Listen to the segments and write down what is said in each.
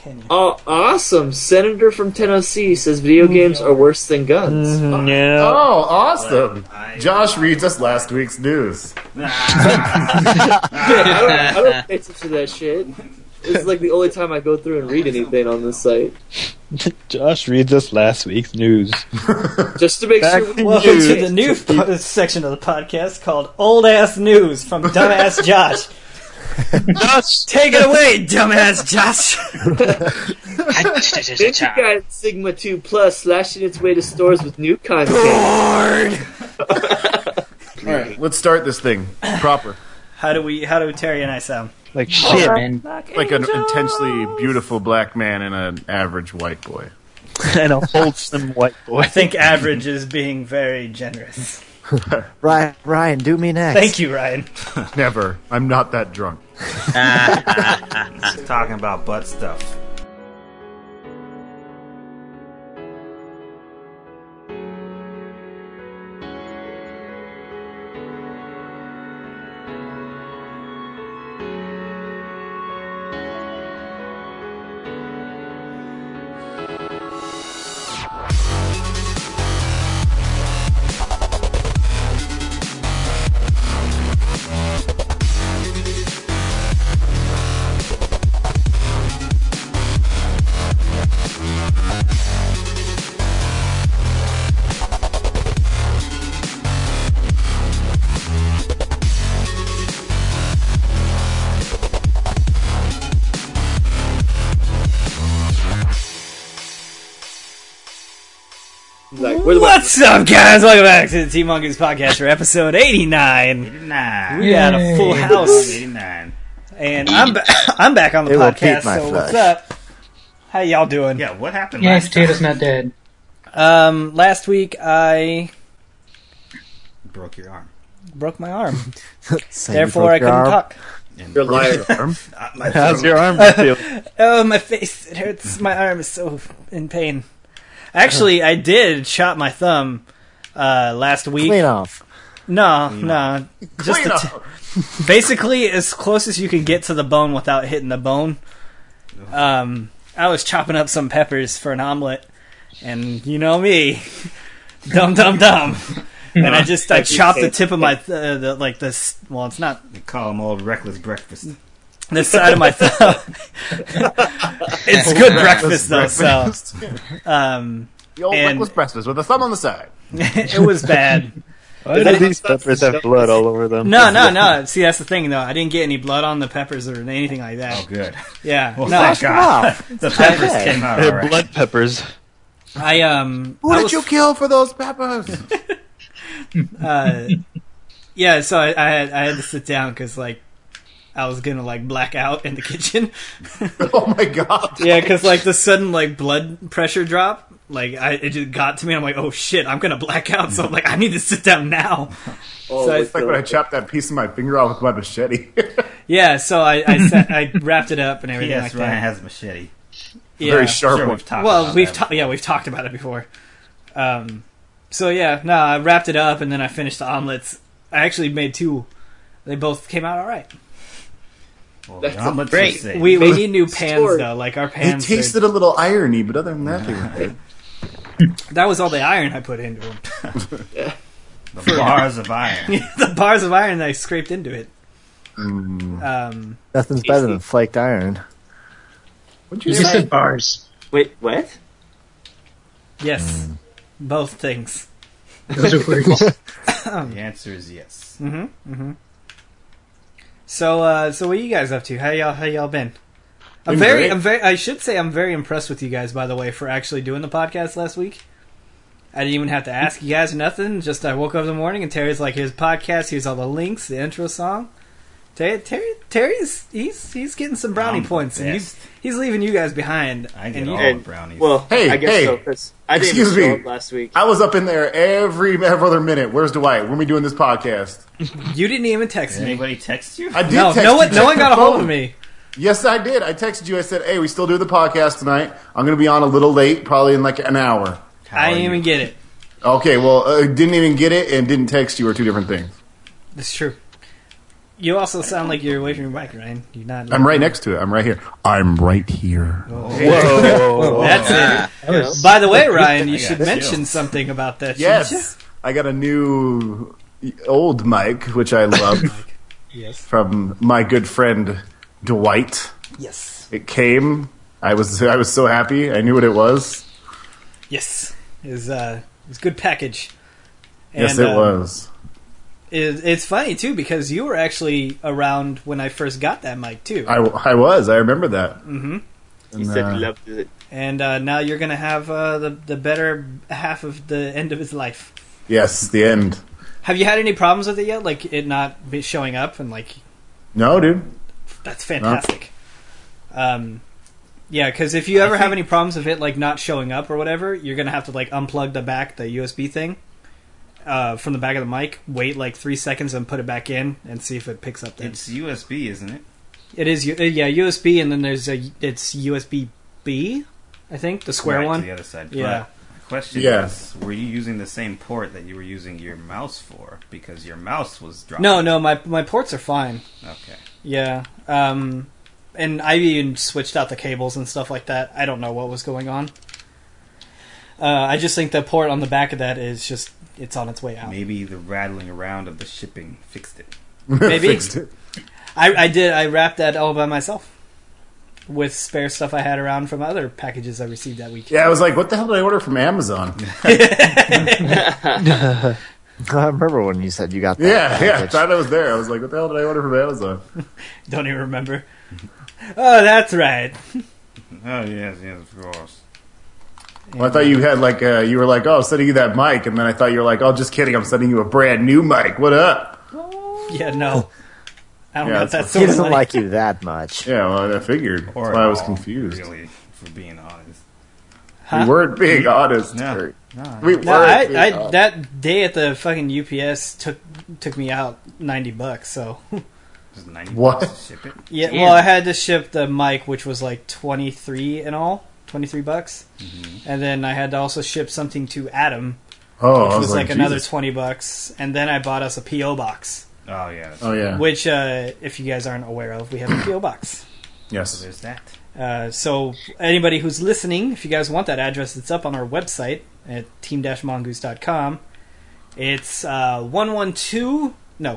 Kenny. Oh, awesome! Senator from Tennessee says video games are worse than guns. Yeah. Oh, awesome! Josh reads us last week's news. I don't pay attention to that shit. This is like the only time I go through and read anything on this site. Josh reads us last week's news. Just to make Back sure. to Welcome you. to the new section of the podcast called Old Ass News from Dumbass Josh. Josh! Take it away, Dumbass Josh. Ninja Gaiden Sigma 2 Plus slashing its way to stores with new content. Alright, let's start this thing proper. How do Terry and I sound? Like shit. Like an intensely beautiful black man and an average white boy. And a wholesome white boy. I think average is being very generous. Ryan, do me next. Thank you, Ryan. Never. I'm not that drunk. Talking about butt stuff. Like, What's up, guys? Welcome back to the Team Monkeys Podcast for episode 89. 89. We got a full house, 89. and I'm back on the It will podcast. keep my So what's flesh. up? How y'all doing? Yeah, what happened Yeah, last time? Potato's not dead. Last week I Broke your arm. broke my arm, So therefore I you broke your couldn't arm? talk. And You're a liar. How's your arm feel? Oh, my face! It hurts. My arm is so in pain. Actually, I did chop my thumb last week. Clean off. No, just Clean basically as close as you can get to the bone without hitting the bone. I was chopping up some peppers for an omelet, and you know me, dumb. And I chopped the tip of my well, it's not They call them old reckless breakfast. the side of my thumb. It's good breakfast though, so The old And- reckless breakfast with a thumb on the side. it was bad. Why do these peppers have blood all over them? No. See, that's the thing though. I didn't get any blood on the peppers or anything like that. Oh, good. Yeah, Well, no. thank God. off. The peppers Okay. came out They're alright. blood peppers. I Who did you kill for those peppers? yeah. So I had to sit down because like I was gonna like black out in the kitchen. Oh my god. Yeah, because like the sudden like blood pressure drop, like it just got to me. I'm like, oh shit, I'm gonna black out. So I'm like, I need to sit down now. Oh, So It's like when I chopped that piece of my finger off with my machete. Yeah, so I wrapped it up and everything P.S. like Ryan that. has a machete. Yeah. Very sharp Sure, one. we've talked Well, about we've that. we've talked about it before. So yeah, no, I wrapped it up and then I finished the omelets. I actually made two. They both came out all right. Well, That's the omelets great. were safe. We need new pans Story. though. Like our They pans. tasted a little irony, but other than that, they were good. That was all the iron I put into them. The bars of iron. The bars of iron that I scraped into it. Nothing's better than flaked iron. What'd You you just say? said bars. Wait, what? Yes, both things. Those are words. The answer is yes. So, so what are you guys up to? How y'all been? Been great. I should say I'm very impressed with you guys, by the way, for actually doing the podcast last week. I didn't even have to ask you guys or nothing. Just I woke up in the morning and Terry's like, "Here's podcast. Here's all the links, the intro song." Terry's he's getting some brownie I'm points, and pissed. he's leaving you guys behind. I get and all you, the brownies. Well, Hey, I guess hey. so, 'cause I didn't Excuse even show me. up last week. I was up in there every other minute. Where's Dwight? When are we doing this podcast? you didn't even text Did me. anybody text you? I did No, text no you. one Check got your a hold phone. of me. Yes, I did. I texted you. I said, hey, we still do the podcast tonight. I'm going to be on a little late, probably in like an hour. How I are didn't you? even get it. Okay, well, didn't even get it and didn't text you are two different things. That's true. You also sound like you're away from your mic, Ryan. You're not. I'm right next to it. I'm right here. I'm right here. Whoa. That's it. By the way, Ryan, you should mention something about that. shouldn't you? Yes, I got a new old mic, which I love, Yes. from my good friend Dwight. Yes. It came. I was so happy. I knew what it was. Yes. It was a good package. Yes, And, it was. It's funny too because you were actually around when I first got that mic too. I was. I remember that. Mm-hmm. He said he loved it. And now you're gonna have the better half of the end of his life. Yes, the end. Have you had any problems with it yet? Like it not be showing up and like No, dude. that's fantastic. Yeah, because if you ever have any problems with it like not showing up or whatever, you're gonna have to like unplug the USB thing from the back of the mic. Wait like 3 seconds and put it back in and see if it picks up. Then It's USB, isn't it? it is USB, and then it's USB B, I think the square Right, one. to the other side. Yeah. But the question Yeah. is, were you using the same port that you were using your mouse for? Because your mouse was dropping. No, my ports are fine. Okay. Yeah. And I even switched out the cables and stuff like that. I don't know what was going on. I just think the port on the back of that is just, it's on its way out. Maybe the rattling around of the shipping fixed it. Maybe. Fixed it. I did. I wrapped that all by myself with spare stuff I had around from other packages I received that week. Yeah, I was like, what the hell did I order from Amazon? I remember when you said you got that. Yeah, I package. thought I was there. I was like, what the hell did I order from Amazon? Don't even remember. Oh, that's right. Oh, yes, of course. Well, I thought you had like, you were like, oh, I'm sending you that mic. And then I thought you were like, oh, just kidding. I'm sending you a brand new mic. What up? Yeah, no. I don't Yeah, got that's that what- sort He of doesn't money. like you that much. Yeah, well, I figured. That's Or why I was all, confused. Really, for being honest. Huh? We weren't being honest. No. Kurt. No, We No, weren't being I honest. that day at the fucking UPS took me out $90. So just 90 What? bucks to ship it. yeah, Damn. well, I had to ship the mic, which was like 23 in all, $23, and then I had to also ship something to Adam, Oh, which I was like another Jesus. $20, and then I bought us a PO box, Oh, yeah. That's Oh, yeah. which if you guys aren't aware of, we have a PO box. So Yes. there's that. So anybody who's listening, if you guys want that address, it's up on our website at team-mongoose.com. It's 11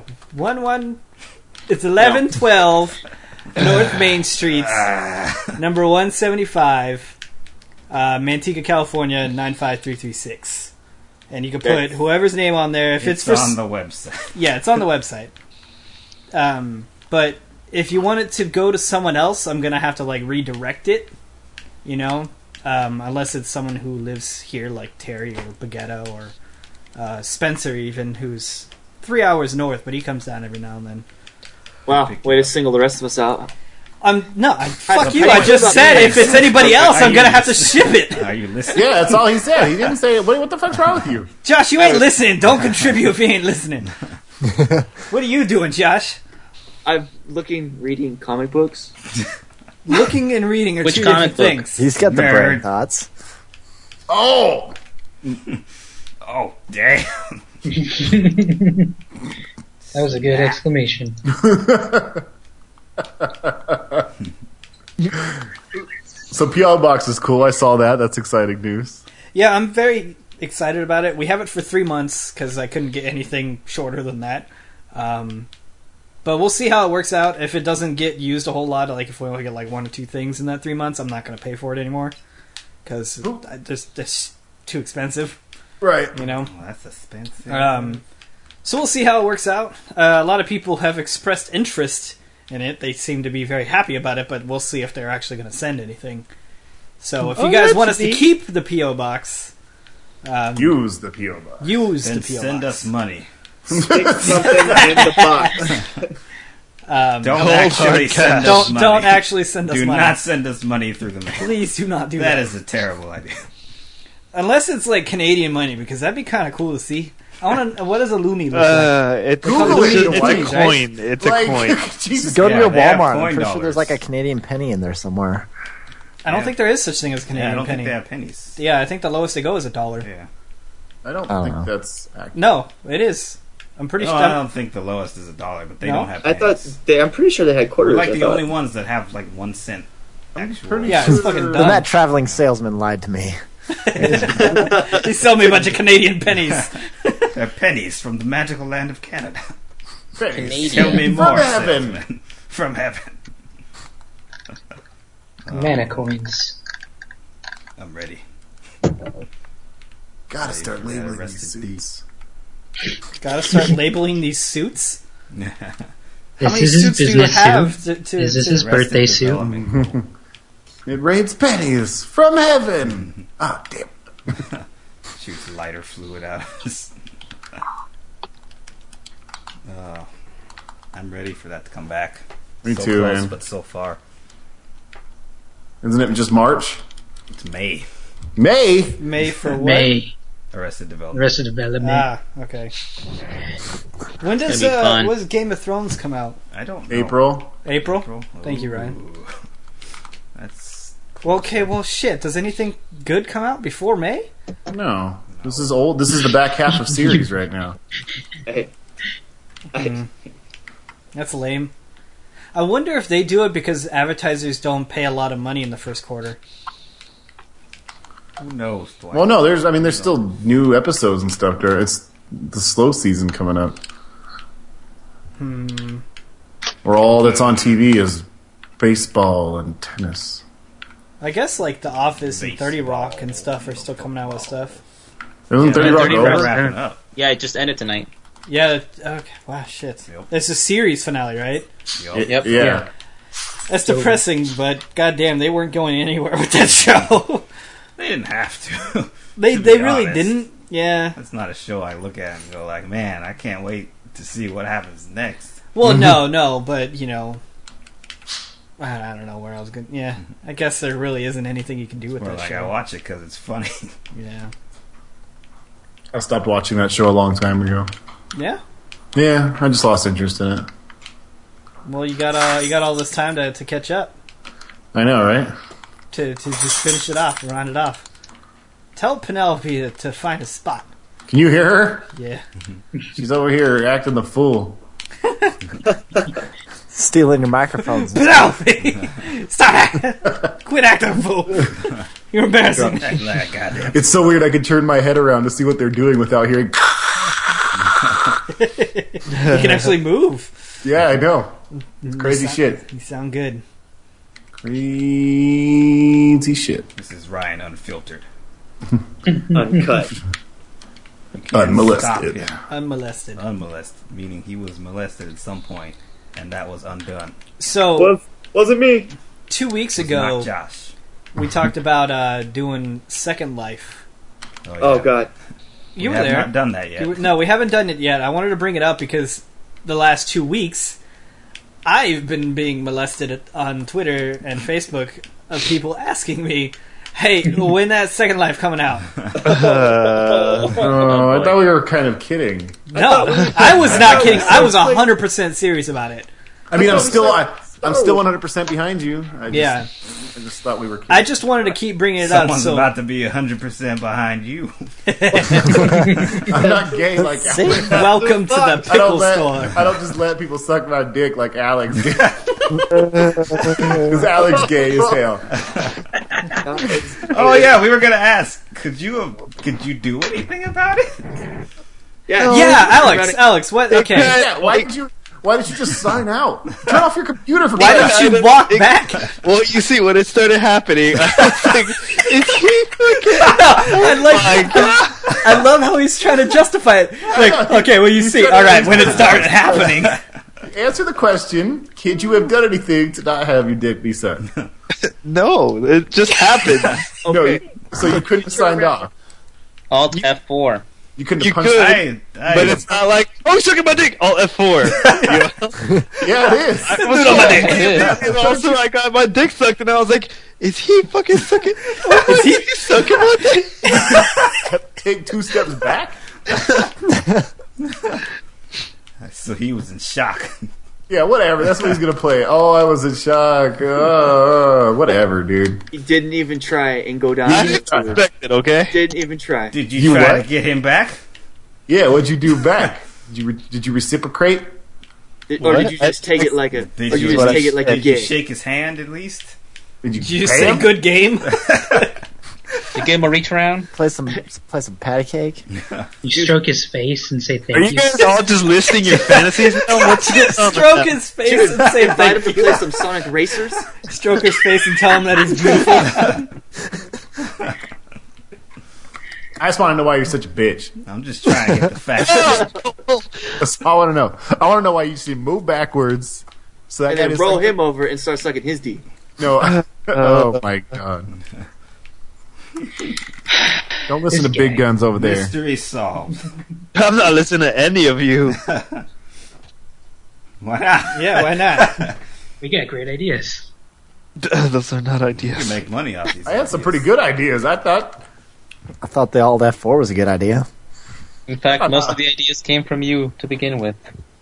it's 1112 North Main Street, number 175, Manteca, California 95336. And you can put whoever's name on there. If it's, It's for on the website. yeah, it's on the website. But if you want it to go to someone else, I'm gonna have to like redirect it. You know, unless it's someone who lives here, like Terry or Baguetto or Spencer, even who's 3 hours north, but he comes down every now and then. Wow, way to single the rest of us out. Fuck you. I just said if it's anybody else, I'm gonna have to ship it. Are you listening? Yeah, that's all he said. He didn't say, what the fuck's wrong with you? Josh, you ain't listening. Don't contribute if you ain't listening. What are you doing, Josh? I'm reading comic books. Looking and reading are Which two comic different book? things. He's got the Nerd. brain thoughts. Oh! Oh, damn. That was a good exclamation. So PO Box is cool. I saw that. That's exciting news. Yeah, I'm very excited about it. We have it for 3 months because I couldn't get anything shorter than that. But we'll see how it works out. If it doesn't get used a whole lot, like if we only get like 1 or 2 things in that 3 months, I'm not going to pay for it anymore because it's too expensive, Right. you know. Well, that's expensive. So we'll see how it works out. A lot of people have expressed interest in it. They seem to be very happy about it, but we'll see if they're actually going to send anything. So if you guys that's want us to neat. keep the P.O. Box, Use the PO Box. use Then the P.O. send Box. us money. Stick something in the box. Don't actually send us money. Don't actually send us Do money. not send us money through the mail. Please do not do That that. is a terrible idea. Unless it's like Canadian money, because that'd be kind of cool to see. I want to. What does a loonie look like? It's Google it, it's a Dwight. coin. It's a coin. Jesus. Go to Yeah, your they have Walmart. coin I'm pretty sure dollars. there's like a Canadian penny in there somewhere. I don't think there is such thing as Yeah, Canadian I don't penny. think they have pennies. Yeah, I think the lowest they go is $1. Yeah. I don't I don't think know. that's accurate. No, it is. I'm pretty No, sure. I don't think the lowest is $1, but they No? don't have I pennies. thought I'm pretty sure they had We're quarters. like I the thought. only ones that have like 1 cent actual. pretty Yeah, it's fucking Then dumb. that traveling salesman lied to me. He sold me a bunch of Canadian pennies. They're pennies from the magical land of Canada. Pennies. Tell me From more, heaven. salesman. From heaven. Mana coins. I'm ready. Gotta Save start for that labeling arrested these suits. Gotta start labeling these suits. How This many is his suits do you business have? suit. Is this his Arrested birthday suit? Development goal. It rains pennies from heaven. Ah, damn. Shoots lighter fluid out of us. I'm ready for that to come back. Me So too, close, man. but so far. Isn't it just March? It's May. May? May for what? May. Arrested Development. Arrested Development. Ah, okay. When does gonna be fun. when does Game of Thrones come out? I don't know. April? April? Thank you, Ryan. Ooh. That's Well, okay, well, shit. Does anything good come out before May? No. This is old. This is the back half of series right now. Hey. That's lame. I wonder if they do it because advertisers don't pay a lot of money in the first quarter. who knows? Dwight? Well, no, there's still new episodes and stuff there. It's the slow season coming up. Where all that's on TV is baseball and tennis. I guess like The Office and 30 Baseball. Rock and stuff are still coming out with stuff. Isn't 30 Rock 30 over? Rock's wrapping up. Yeah, it just ended tonight. Yeah, okay, wow, shit. Yep. It's a series finale, right? Yep. Yeah. That's depressing, but goddamn, they weren't going anywhere with that show. They didn't have to. they To be really honest. didn't. Yeah. That's not a show I look at and go like, man, I can't wait to see what happens next. Well, no, but you know, I don't know where I was going. Yeah, I guess there really isn't anything you can do with Or that like, I show. watch it because it's funny. Yeah. I stopped watching that show a long time ago. Yeah. Yeah, I just lost interest in it. Well, you got all this time to catch up, I know, right? to just finish it off, round it off. Tell Penelope to find a spot. Can you hear her? Yeah. She's over here acting the fool. Stealing your microphones. Penelope, stop! Quit acting a fool. You're embarrassing. Like, goddamn. It's so weird I could turn my head around to see what they're doing without hearing. You can actually move. Yeah, I know. It's crazy shit. You sound good. Crazy shit. This is Ryan Unfiltered. Uncut. Unmolested. Unmolested. Unmolested, meaning he was molested at some point, and that was undone. So, Wasn't me. 2 weeks It was ago, not Josh. we talked about doing Second Life. Oh yeah. god. You we were have there. not done that yet. No, we haven't done it yet. I wanted to bring it up because the last 2 weeks, I've been being molested on Twitter and Facebook of people asking me, "Hey, when that Second Life coming out?" Oh, I thought we were kind of kidding. No, I was not kidding. I was 100% serious about it. I mean, I'm still 100% behind you. I just thought we were kidding. I just wanted to keep bringing it up. Someone's So about to be 100% behind you. I'm not gay like Alex. welcome to the pickle store. I don't just let people suck my dick like Alex did. Because Alex gay as hell. Oh yeah, we were gonna ask. Could you do anything about it? Yeah. Alex, what? Okay, Yeah, why did you just sign out? Turn off your computer for why God's don't you walk back? Well, you see, when it started happening, I was like, is he fucking... I love how he's trying to justify it. Like, okay, well, you see, all right, when it started happening. Answer the question. Could you have done anything to not have your dick be sucked? No, it just happened. No, so you couldn't have signed off. Alt F4. You couldn't You have punched could. But it's not like, oh, he's sucking my dick. Alt F4. Yeah, it is. And also, I got my dick sucked, and I was like, is he fucking sucking? Is he sucking my dick? Take 2 steps back? So he was in shock. Yeah, whatever. That's what he's going to play. Oh, I was in shock. Whatever, dude. He didn't even try and go down. I didn't expect it, okay? Didn't even try. Did you You try what? to get him back? Yeah, what'd you do back? Did you reciprocate? Or did you just take it like a? Did Or you you just take it like a Did you gig? shake his hand at least? Did you Did you pay say him? good game? You give him a reach around. Play some patty cake. You stroke his face and say Are thank you guys all just listing your fantasies now? What's going on? Stroke his face and say Invite him thank to you. play some Sonic Racers. Stroke his face and tell him that he's beautiful. I just want to know why you're such a bitch. I'm just trying to get the facts. That's all I want to know. I want to know why you see move backwards. So that And guy then just roll like- him over and start sucking his D. No. Oh my god. Don't listen to This big guy. guns over there. Mystery solved. I'm not listening to any of you. Why not? Yeah, why not? We got great ideas. Those are not You ideas. can make money off these. I had some ideas. pretty good ideas. I thought. I thought the Alt F4 was a good idea. In fact, most of the ideas came from you to begin with.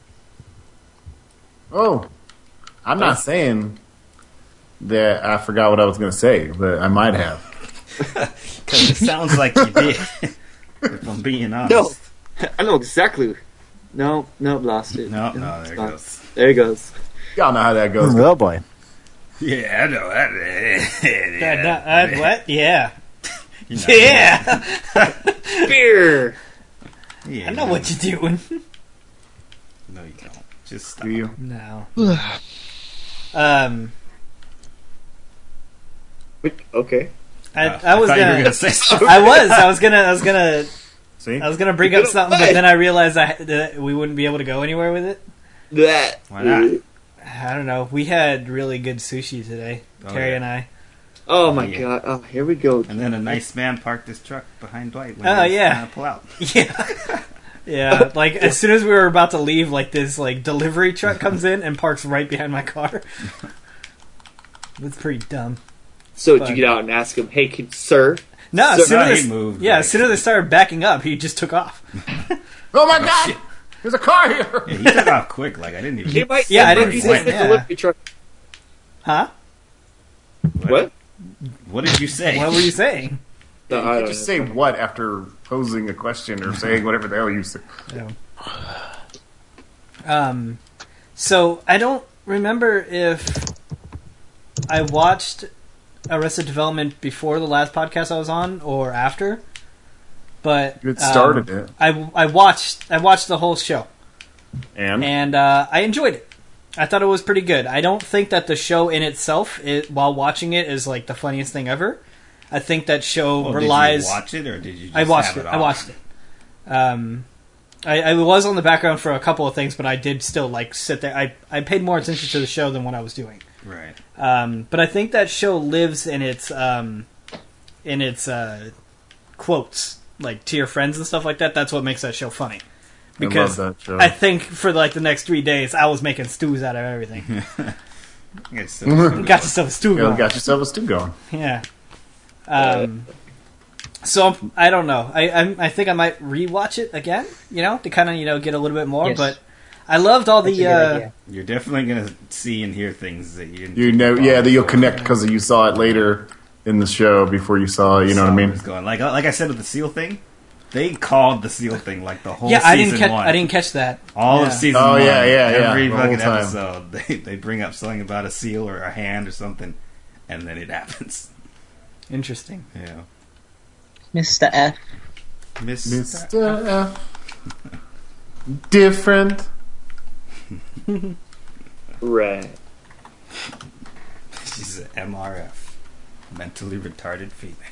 Oh, I'm not saying that I forgot what I was going to say, but I might have. Because it sounds like you did. If I'm being honest. No, I know exactly. No, lost it. No, there it's it gone. goes. There it goes. Y'all know how that goes. Oh boy. Yeah, I know that. What? Yeah. You know. Yeah. Beer. Yeah, I know what you're doing. No, you don't. Just stop. Do you? No. Okay. I was thought you were gonna. gonna say something. I was gonna See? bring up something, but then I realized that we wouldn't be able to go anywhere with it. That. Why not? I don't know. We had really good sushi today, Oh, Terry yeah. and I. Oh my Yeah. god. Oh, here we go. And then a nice man parked his truck behind Dwight when Oh, he was yeah. trying to pull out. Yeah. Yeah, like as soon as we were about to leave, like this like delivery truck comes in and parks right behind my car. It's pretty dumb. So did you get out and ask him, "Hey, sir"? No, So- as soon No, as he moved, yeah, like- as soon as they started backing up, he just took off. Oh my god! There's a car here! Yeah, he took off quick. Like I didn't even. He might. Yeah, I he didn't might see be it, the yeah. delivery truck. Huh? What? What did you say? What were you saying? No, You I can't don't just know. say what after posing a question or saying whatever the hell you say. So I don't remember if I watched Arrested Development before the last podcast I was on or after, but You had started it. I watched the whole show And? and I enjoyed it. I thought it was pretty good. I don't think that the show in itself, while watching it, is like the funniest thing ever. I think that show Well, relies. Did you watch it or did you? Just I watched have it. it. I watched it. I was on the background for a couple of things, but I did still like sit there. I paid more attention to the show than what I was doing. Right. But I think that show lives in its quotes, like to your friends and stuff like that. That's what makes that show funny. Because I love that show. I think for like the next 3 days, I was making stews out of everything. It's still- Got yourself a stew You going. got yourself a stew going. Yeah. So I don't know. I think I might rewatch it again. You know, to kind of get a little bit more. Yes. But I loved all That's the. a good idea. You're definitely gonna see and hear things that you didn't. You know, yeah, that you'll connect because you saw it later in the show before you saw it, you know what I mean? Was going. Like I said with the seal thing, they called the seal thing like the whole. Yeah, season I didn't catch that. All Yeah. of season Oh, one. yeah, Every the whole fucking time. episode, they bring up something about a seal or a hand or something, and then it happens. Interesting. Yeah, Mr. F. Mr. F. Different. Right. She's an MRF, mentally retarded female.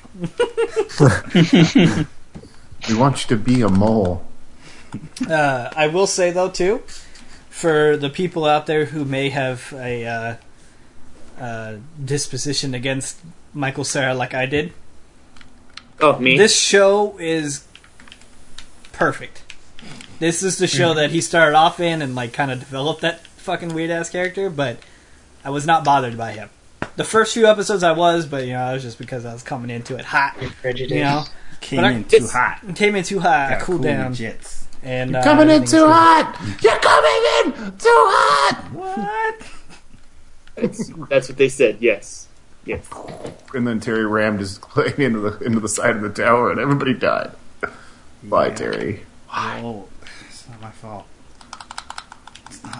We want you to be a mole. I will say though too, for the people out there who may have a disposition against Michael Cera like I did, Oh, me? this show is perfect. This is the show that he started off in and like kind of developed that fucking weird ass character, but I was not bothered by him. The first few episodes I was, but it was just because I was coming into it hot. You're prejudiced. You know, Came But in too hot. it came in too hot. I Got cooled cool down. Jets. And You're coming in everything's too good. hot! You're coming in too hot! What? That's what they said. Yes. Yes. And then Terry rammed his plane into the side of the tower and everybody died. Bye, Yeah. Terry. Well, it's not my fault.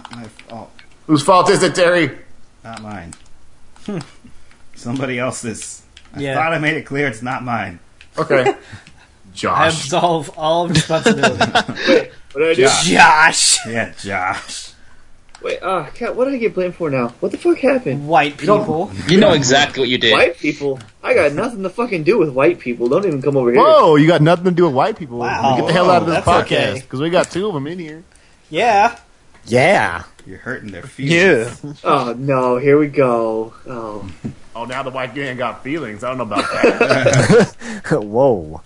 my fault. Whose fault is it, Terry? Not mine. Somebody else's. I Yeah. thought I made it clear it's not mine. Okay. I Josh. absolve all responsibility. Wait, what did I do? Josh! Yeah, Josh. Wait, Cat, what did I get blamed for now? What the fuck happened? White people. You know exactly what you did. White people? I got nothing to fucking do with white people. Don't even come over here. Whoa, you got nothing to do with white people. Wow. Get the hell out of this That's podcast, okay. because we got 2 of them in here. Yeah. Yeah. You're hurting their feelings. Yeah. Oh no, here we go. Oh. Oh, now the white gang got feelings. I don't know about that. Whoa.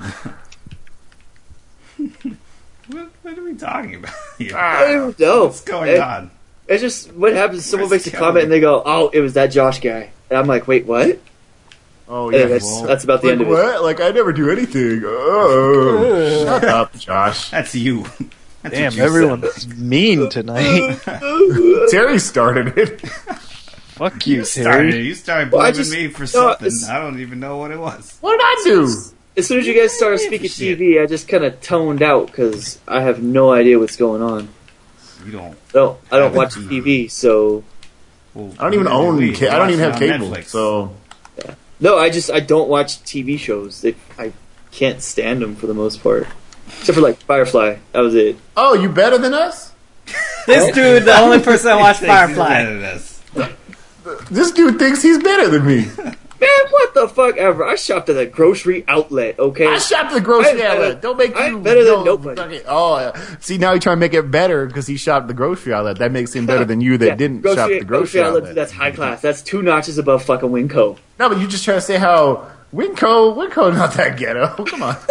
What are we talking about here? I don't even know. What's going on? It's just what happens. Someone Where's makes a Kelly? comment and they go, "Oh, it was that Josh guy," and I'm like, "Wait, what?" Oh, Yeah, yeah. that's about the Like, end of it. what? Like, I never do anything. Oh, shut up, Josh. That's you. That's Damn, what you everyone's mean tonight. Terry started it. Fuck you, started. Terry. You started Well, I blaming just- me for no, something. it's- I don't even know what it was. What did I do? As soon as you guys started speaking TV, I just kind of toned out because I have no idea what's going on. You don't. I don't Have a watch TV. TV, so Well, I don't even neither do own. we. I don't even have Watch it on cable. Netflix. So no, I don't watch TV shows. I can't stand them for the most part, except for like Firefly. That was it. oh, you better than us? This dude, the only person that watched Thinks he's Firefly. better than us. This dude thinks he's better than me. Man, what the fuck ever? I shopped at a grocery outlet, okay? I shopped at the grocery I'm better- outlet. Don't make I'm you better than no, nobody. fucking- Oh, yeah. See, now you're trying to make it better because he shopped at the grocery outlet. That makes him better than you that didn't shop at the grocery outlet. That's high class. That's 2 notches above fucking Winco. No, but you just trying to say how Winco not that ghetto. Come on.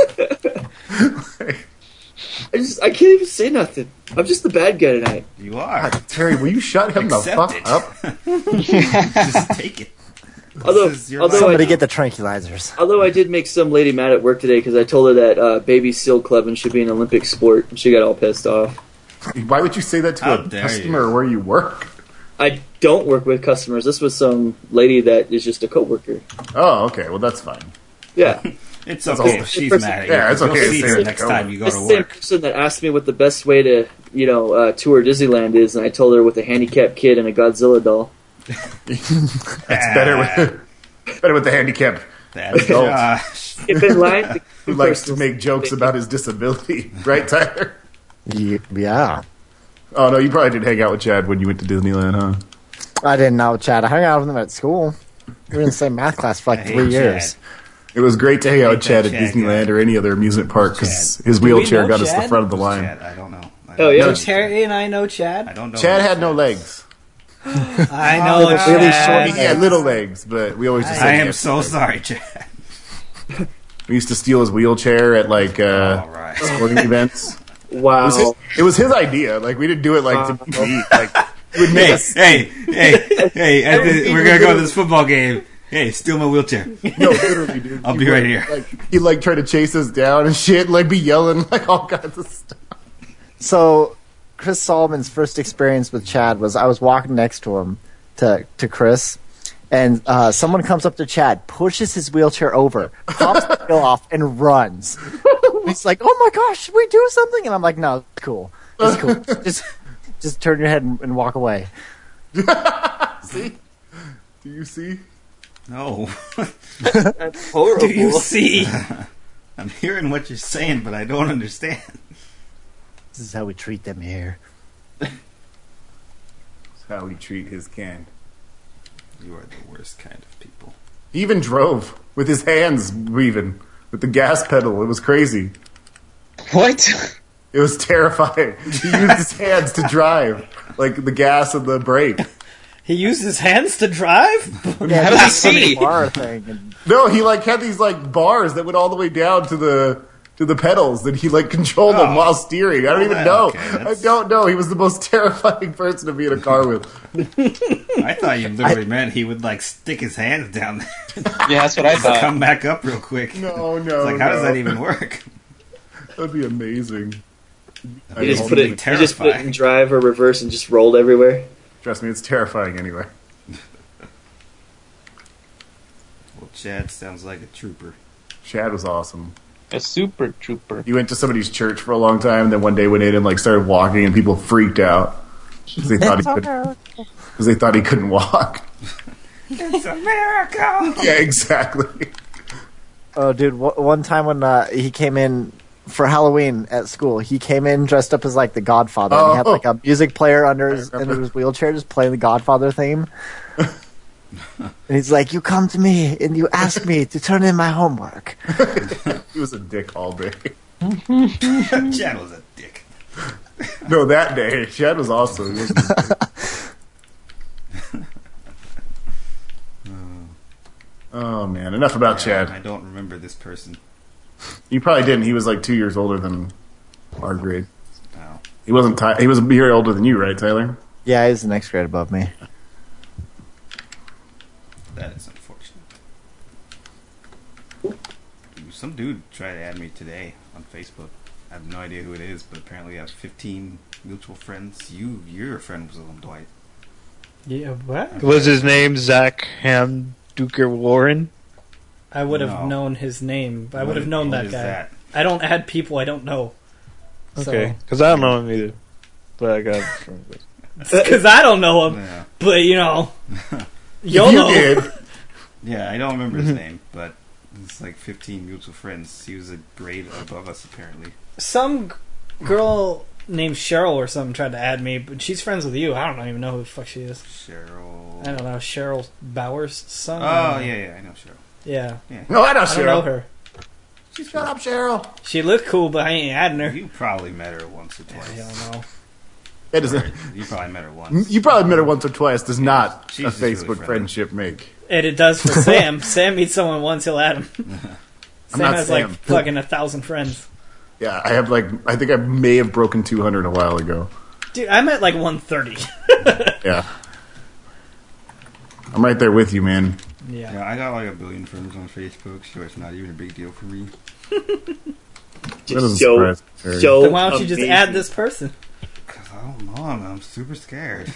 I can't even say nothing. I'm just the bad guy tonight. You are. Terry, will you shut him the Accept fuck it. up? Just take it. Although, is your although, life. Somebody I, get the tranquilizers. although I did make some lady mad at work today because I told her that baby seal clubbing should be an Olympic sport, and she got all pissed off. Why would you say that to How a dare customer you. where you work? I don't work with customers. This was some lady that is just a coworker. Oh, okay. Well, that's fine. Yeah. It's That's okay all. if she's Person- mad at you. Yeah, it's You'll okay to see say her it. next time you go It's to the same work. person that asked me what the best way to, tour Disneyland is, and I told her with a handicapped kid and a Godzilla doll. That's better with the handicap. That's adult. Josh. If in line, Who likes to make jokes about his disability, right, Tyler? Yeah. Oh no, you probably did hang out with Chad when you went to Disneyland, huh? I didn't know Chad. I hung out with him at school. We were in the same math class for like I hate 3 years. Chad. It was great to hang out with Hate that Chad at Chad Disneyland guy. or any other amusement park because Chad. his we wheelchair know got us the Chad? front of the line. Chad, I don't know. Oh, yeah. No, Terry and I know Chad. I don't know. Chad who had no Chad legs. I know really Chad. short He had little legs, but we always just I said am yes. so sorry, Chad. We used to steal his wheelchair at like All right. sporting events. Wow. It was his idea. Like we didn't do it like to be neat. Like he would make Hey, us. hey! We're gonna go to this football game. Hey, steal my wheelchair. No, literally, dude. I'll He be would, right here. Like, he'd like try to chase us down and shit. Like be yelling like all kinds of stuff. So, Chris Solomon's first experience with Chad was I was walking next to him, to Chris, and someone comes up to Chad, pushes his wheelchair over, pops the wheel off, and runs. He's like, "Oh my gosh, should we do something?" And I'm like, "No, it's cool. It's cool. Just turn your head and walk away." See? Do you see? No, That's horrible. Do you see? I'm hearing what you're saying, but I don't understand. This is how we treat them here. That's how we treat his can. You are the worst kind of people. He even drove with his hands, even with the gas pedal. It was crazy. What? It was terrifying. He used his hands to drive, like the gas and the brake. He used his hands to drive? Yeah, How does he see? bar thing. And No, he like had these like bars that went all the way down to the pedals that he like controlled them while steering. I don't even know. okay, I that's- don't know. He was the most terrifying person to be in a car with. I thought you literally meant he would like stick his hands down there, Yeah, that's what I thought. come back up real quick. No, It's like, how does no. that even work? That'd be amazing. You just It'd put be it. You just put it in terrifying. drive or reverse and just rolled everywhere. Trust me, it's terrifying anyway. Well, Chad sounds like a trooper. Chad was awesome. A super trooper. He went to somebody's church for a long time, and then one day went in and like started walking, and people freaked out. because they thought he couldn't walk. It's a miracle. Yeah, exactly. Oh, dude! One time when he came in for Halloween at school, he came in dressed up as like the Godfather. And he had like a music player under his wheelchair, just playing the Godfather theme. And he's like, "You come to me and you ask me to turn in my homework." He was a dick all day. Chad was a dick. No, that day Chad was awesome. He wasn't a dick. Oh man, enough about Chad. I don't remember this person. You probably didn't. He was like 2 years older than our grade. Oh. He wasn't. He was a year older than you, right, Tyler? Yeah, he's the next grade above me. That is unfortunate. Some dude tried to add me today on Facebook. I have no idea who it is, but apparently I have 15 mutual friends. Your friend was with him, Dwight. Yeah, what? Was his name Zach Hamduker Warren? I would have known his name. I would have known that is guy. that? I don't add people I don't know. Okay, because I don't know him either. But I got Because I don't know him. Yeah. But, you'll know. Did. Yeah, I don't remember his name, but it's like 15 mutual friends. He was a grade above us, apparently. Some girl named Cheryl or something tried to add me, but she's friends with you. I don't even know who the fuck she is. Cheryl. I don't know. Cheryl Bowers' son? Oh, yeah, I know Cheryl. Yeah. No, I know I Cheryl. don't know her. Shut up, Cheryl. She looked cool, but I ain't adding her. You probably met her once or twice. I don't know. It doesn't. You probably met her once. You probably met her once or twice. Does not She's a just really Facebook friendly. friendship make? And it does for Sam. Sam meets someone once, he'll add him. Sam not has Sam. like fucking 1,000 friends. Yeah, I have I think I may have broken 200 a while ago. Dude, I'm at like 130. Yeah. I'm right there with you, man. Yeah. Yeah, I got like 1 billion friends on Facebook, so it's not even a big deal for me. That doesn't So, surprise me. so Then why don't you just amazing. add this person? Because I don't know him. I'm super scared.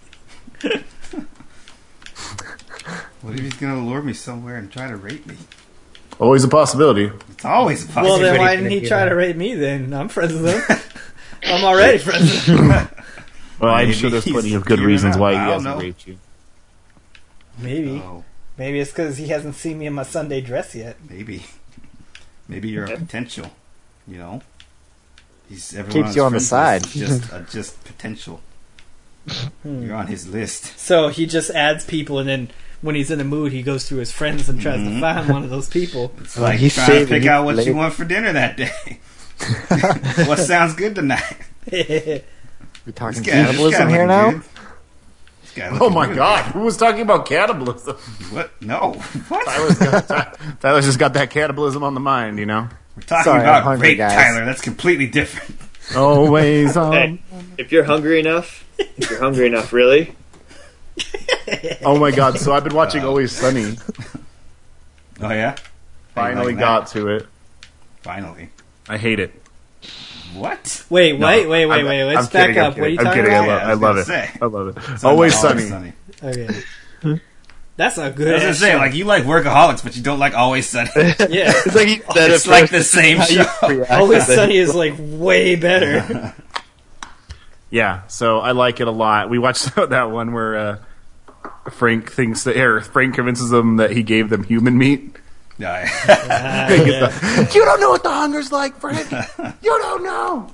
What if he's going to lure me somewhere and try to rape me? Always a possibility. It's always a Well, possibility. then why Everybody didn't he can try do to that. rape me then? I'm friends with him. I'm already friends with him. Well, I'm Maybe sure there's plenty he's of good gearing reasons up. why he I don't hasn't know. raped you. Maybe. Oh, Maybe it's because he hasn't seen me in my Sunday dress yet. maybe. Maybe you're a potential, you know? He's everyone Keeps his you on the friends side. list is just potential. You're on his list. So he just adds people, and then when he's in the mood, he goes through his friends and tries to find one of those people. It's like he's trying to saving pick you out what later. you want for dinner that day. What sounds good tonight? We're talking This guy cannibalism here looking now? good. This guy Oh looking my good. God! Who was talking about cannibalism? What? No. What? Tyler's just got that cannibalism on the mind, you know. We're talking Sorry, I'm about hungry, rape, guys. Tyler. That's completely different. Always on. Hey, if you're hungry enough, really, Oh my God! So I've been watching Always Sunny. Oh yeah. Finally Like got to it. Finally. I hate it. What? Wait, No, wait. I'm Let's kidding, back I'm up. What are you kidding. I'm talking kidding. about? Yeah, I love I it. was gonna say. I love it. It's Always not Sunny. Okay. That's a I good was gonna say, like, you like Workaholics, but you don't like Always Sunny. Yeah. It's like he said It's it like first. the same How you show. react Always to it. Sunny is like way better. Yeah, so I like it a lot. We watched that one where Frank convinces them that he gave them human meat. Yeah. Yeah. You don't know what the hunger's like, Frank. You don't know.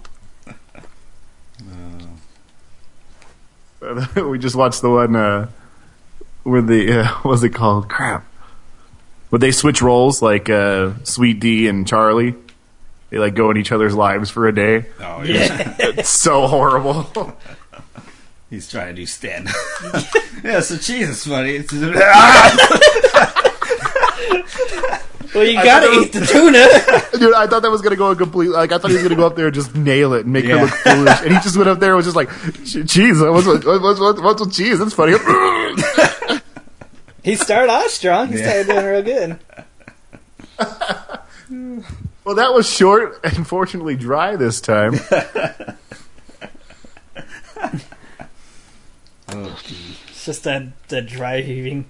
We just watched the one where the what's it called? Crap. Would they switch roles like Sweet D and Charlie? They like go in each other's lives for a day. Oh, yeah. It's so horrible. He's trying to do stand. Yeah, so cheese is funny. It's Well, you I gotta thought eat the tuna. Dude, I thought that was gonna go a complete. Like I thought he was gonna go up there and just nail it and make her Yeah. look foolish, and he just went up there and was just like, "Cheese, what's with cheese? That's funny." He started off strong. He Yeah. started doing real good. Well, that was short and fortunately dry this time. Oh, geez. It's just that dry heaving.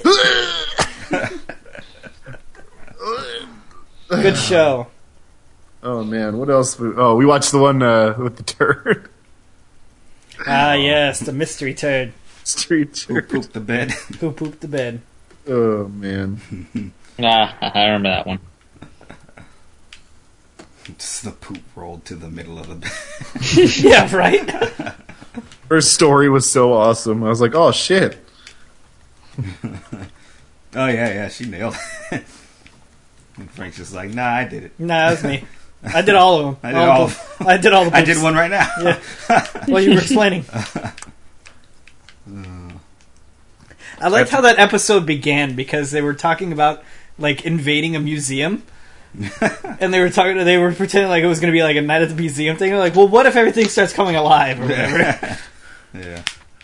Good show. Oh man, what else? We watched the one with the turd. Ah, yes, the mystery turd Street Who turd. pooped the bed? who pooped the bed. Oh man. Nah, I remember that one. Just the poop rolled to the middle of the bed. Yeah, right? Her story was so awesome. I was like, oh shit. Oh yeah, she nailed it. And Frank's just like, nah, I did it. Nah, that was me. I did all of them. I did all of I did all the I poops. did one right now. Yeah. Well, you were explaining. I liked how that episode began because they were talking about like invading a museum. And they were pretending like it was going to be like a night at the museum thing. They're like, well, what if everything starts coming alive or whatever? Yeah.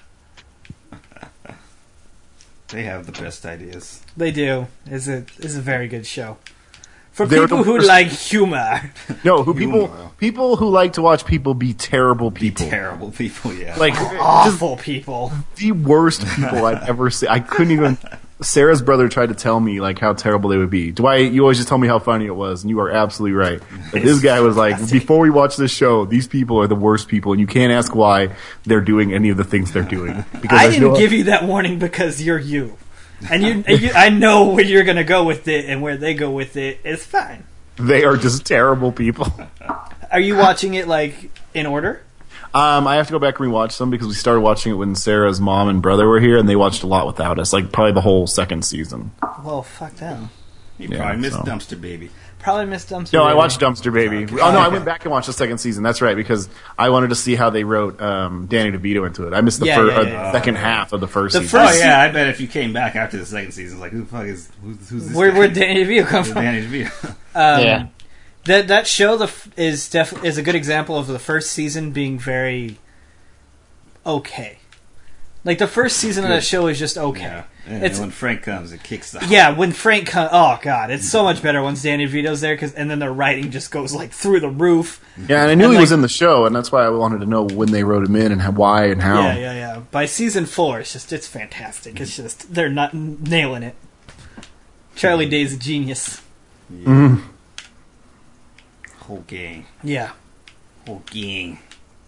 They have the best ideas. They do. It's a very good show. For They were people the who first- like humor. No, Humor. people who like to watch people be terrible people. Terrible people, yeah. Like just Awful people. the worst people I've ever seen. I couldn't even. Sarah's brother tried to tell me like how terrible they would be. Dwight, you always just tell me how funny it was, and you are absolutely right. But this guy was like, before we watch this show, these people are the worst people, and you can't ask why they're doing any of the things they're doing. Because I there's didn't no- give you that warning because you're you. And I know where you're going to go with it, and where they go with it is fine. They are just terrible people. Are you watching it like in order? I have to go back and rewatch some because we started watching it when Sarah's mom and brother were here, and they watched a lot without us, like probably the whole second season. Well, fuck them. You Yeah, probably missed so. Dumpster Baby. Probably missed Dumpster No, I Baby. watched Dumpster Baby. Oh no, I went back and watched the second season. That's right, because I wanted to see how they wrote Danny DeVito into it. I missed the Yeah. second half of the first The season. first- Oh yeah, I bet if you came back after the second season, like who the fuck is who's this? Where'd guy? Danny DeVito come Where's from? Danny DeVito? Yeah. That show is a good example of the first season being very okay. Like the first season of that show is just okay. Yeah. And It's when Frank comes, it kicks off. yeah. When Frank comes, oh god, it's so much better once Danny DeVito's there and then the writing just goes like through the roof. Yeah, and I knew And, he was like- in the show, and that's why I wanted to know when they wrote him in and why and how. Yeah. By season 4, it's fantastic. It's just they're not nailing it. Charlie Day's a genius. Mhm. Whole gang. Yeah. Whole gang.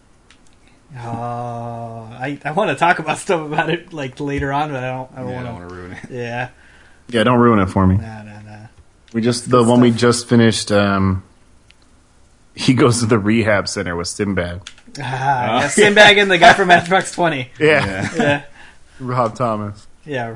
I want to talk about stuff about it like later on, but I don't I don't want want to ruin it. to. Yeah. Yeah, don't ruin it for me. Nah. We just the one we just finished. He goes to the rehab center with Sinbad. Yeah, Sinbad and the guy from Matchbox 20. Yeah, Yeah. Rob Thomas. Yeah.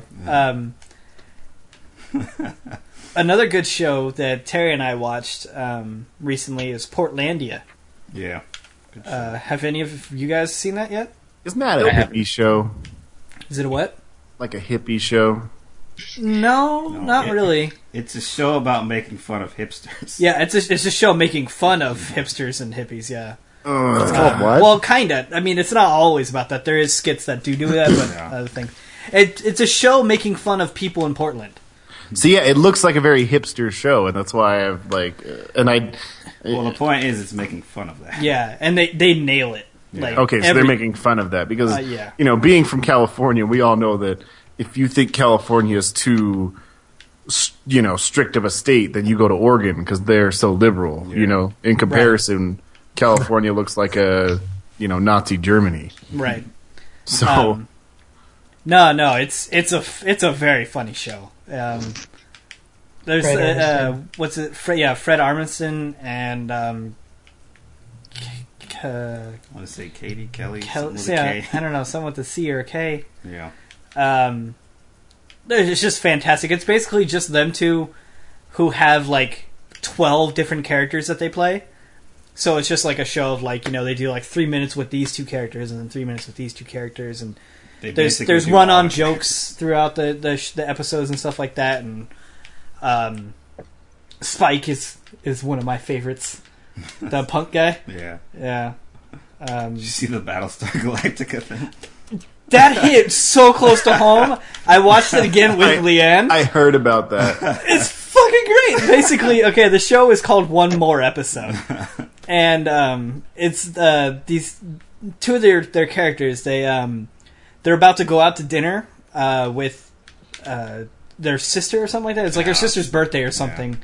Another good show that Terry and I watched recently is Portlandia. Yeah. Have any of you guys seen that yet? Isn't that a hippie show? Is it a what? Like a hippie show? No, not really. It's a show about making fun of hipsters. Yeah, it's a show making fun of hipsters and hippies. Yeah. It's called what? Well, kinda. I mean, it's not always about that. There is skits that do that, but Yeah. other things. It's a show making fun of people in Portland. So yeah, it looks like a very hipster show, and that's why I've like, and I. Well, the point is, it's making fun of that. Yeah, and they nail it. Like Okay, so every- they're making fun of that because yeah. you know, being from California, we all know that if you think California is too, strict of a state, then you go to Oregon because they're so liberal. Yeah. You know, in comparison, California looks like a Nazi Germany. right. So No, it's a very funny show. There's Fred Armisen. what's it? Fred Armisen and I want to say Katie Kelly. something with a yeah, K. I don't know, someone with a C or a K. Yeah. It's just fantastic. It's basically just them two who have like 12 different characters that they play. So it's just like a show of like, they do like 3 minutes with these two characters and then 3 minutes with these two characters, and They there's basically do run-on all- jokes throughout the episodes and stuff like that, and Spike is one of my favorites. The punk guy. Yeah. Yeah. Did you see the Battlestar Galactica thing? That hit so close to home. I watched it again with Leanne. I heard about that. It's fucking great. Basically, okay, the show is called One More Episode, and it's these two of their characters. They're about to go out to dinner with their sister or something like that. It's like her sister's birthday or something,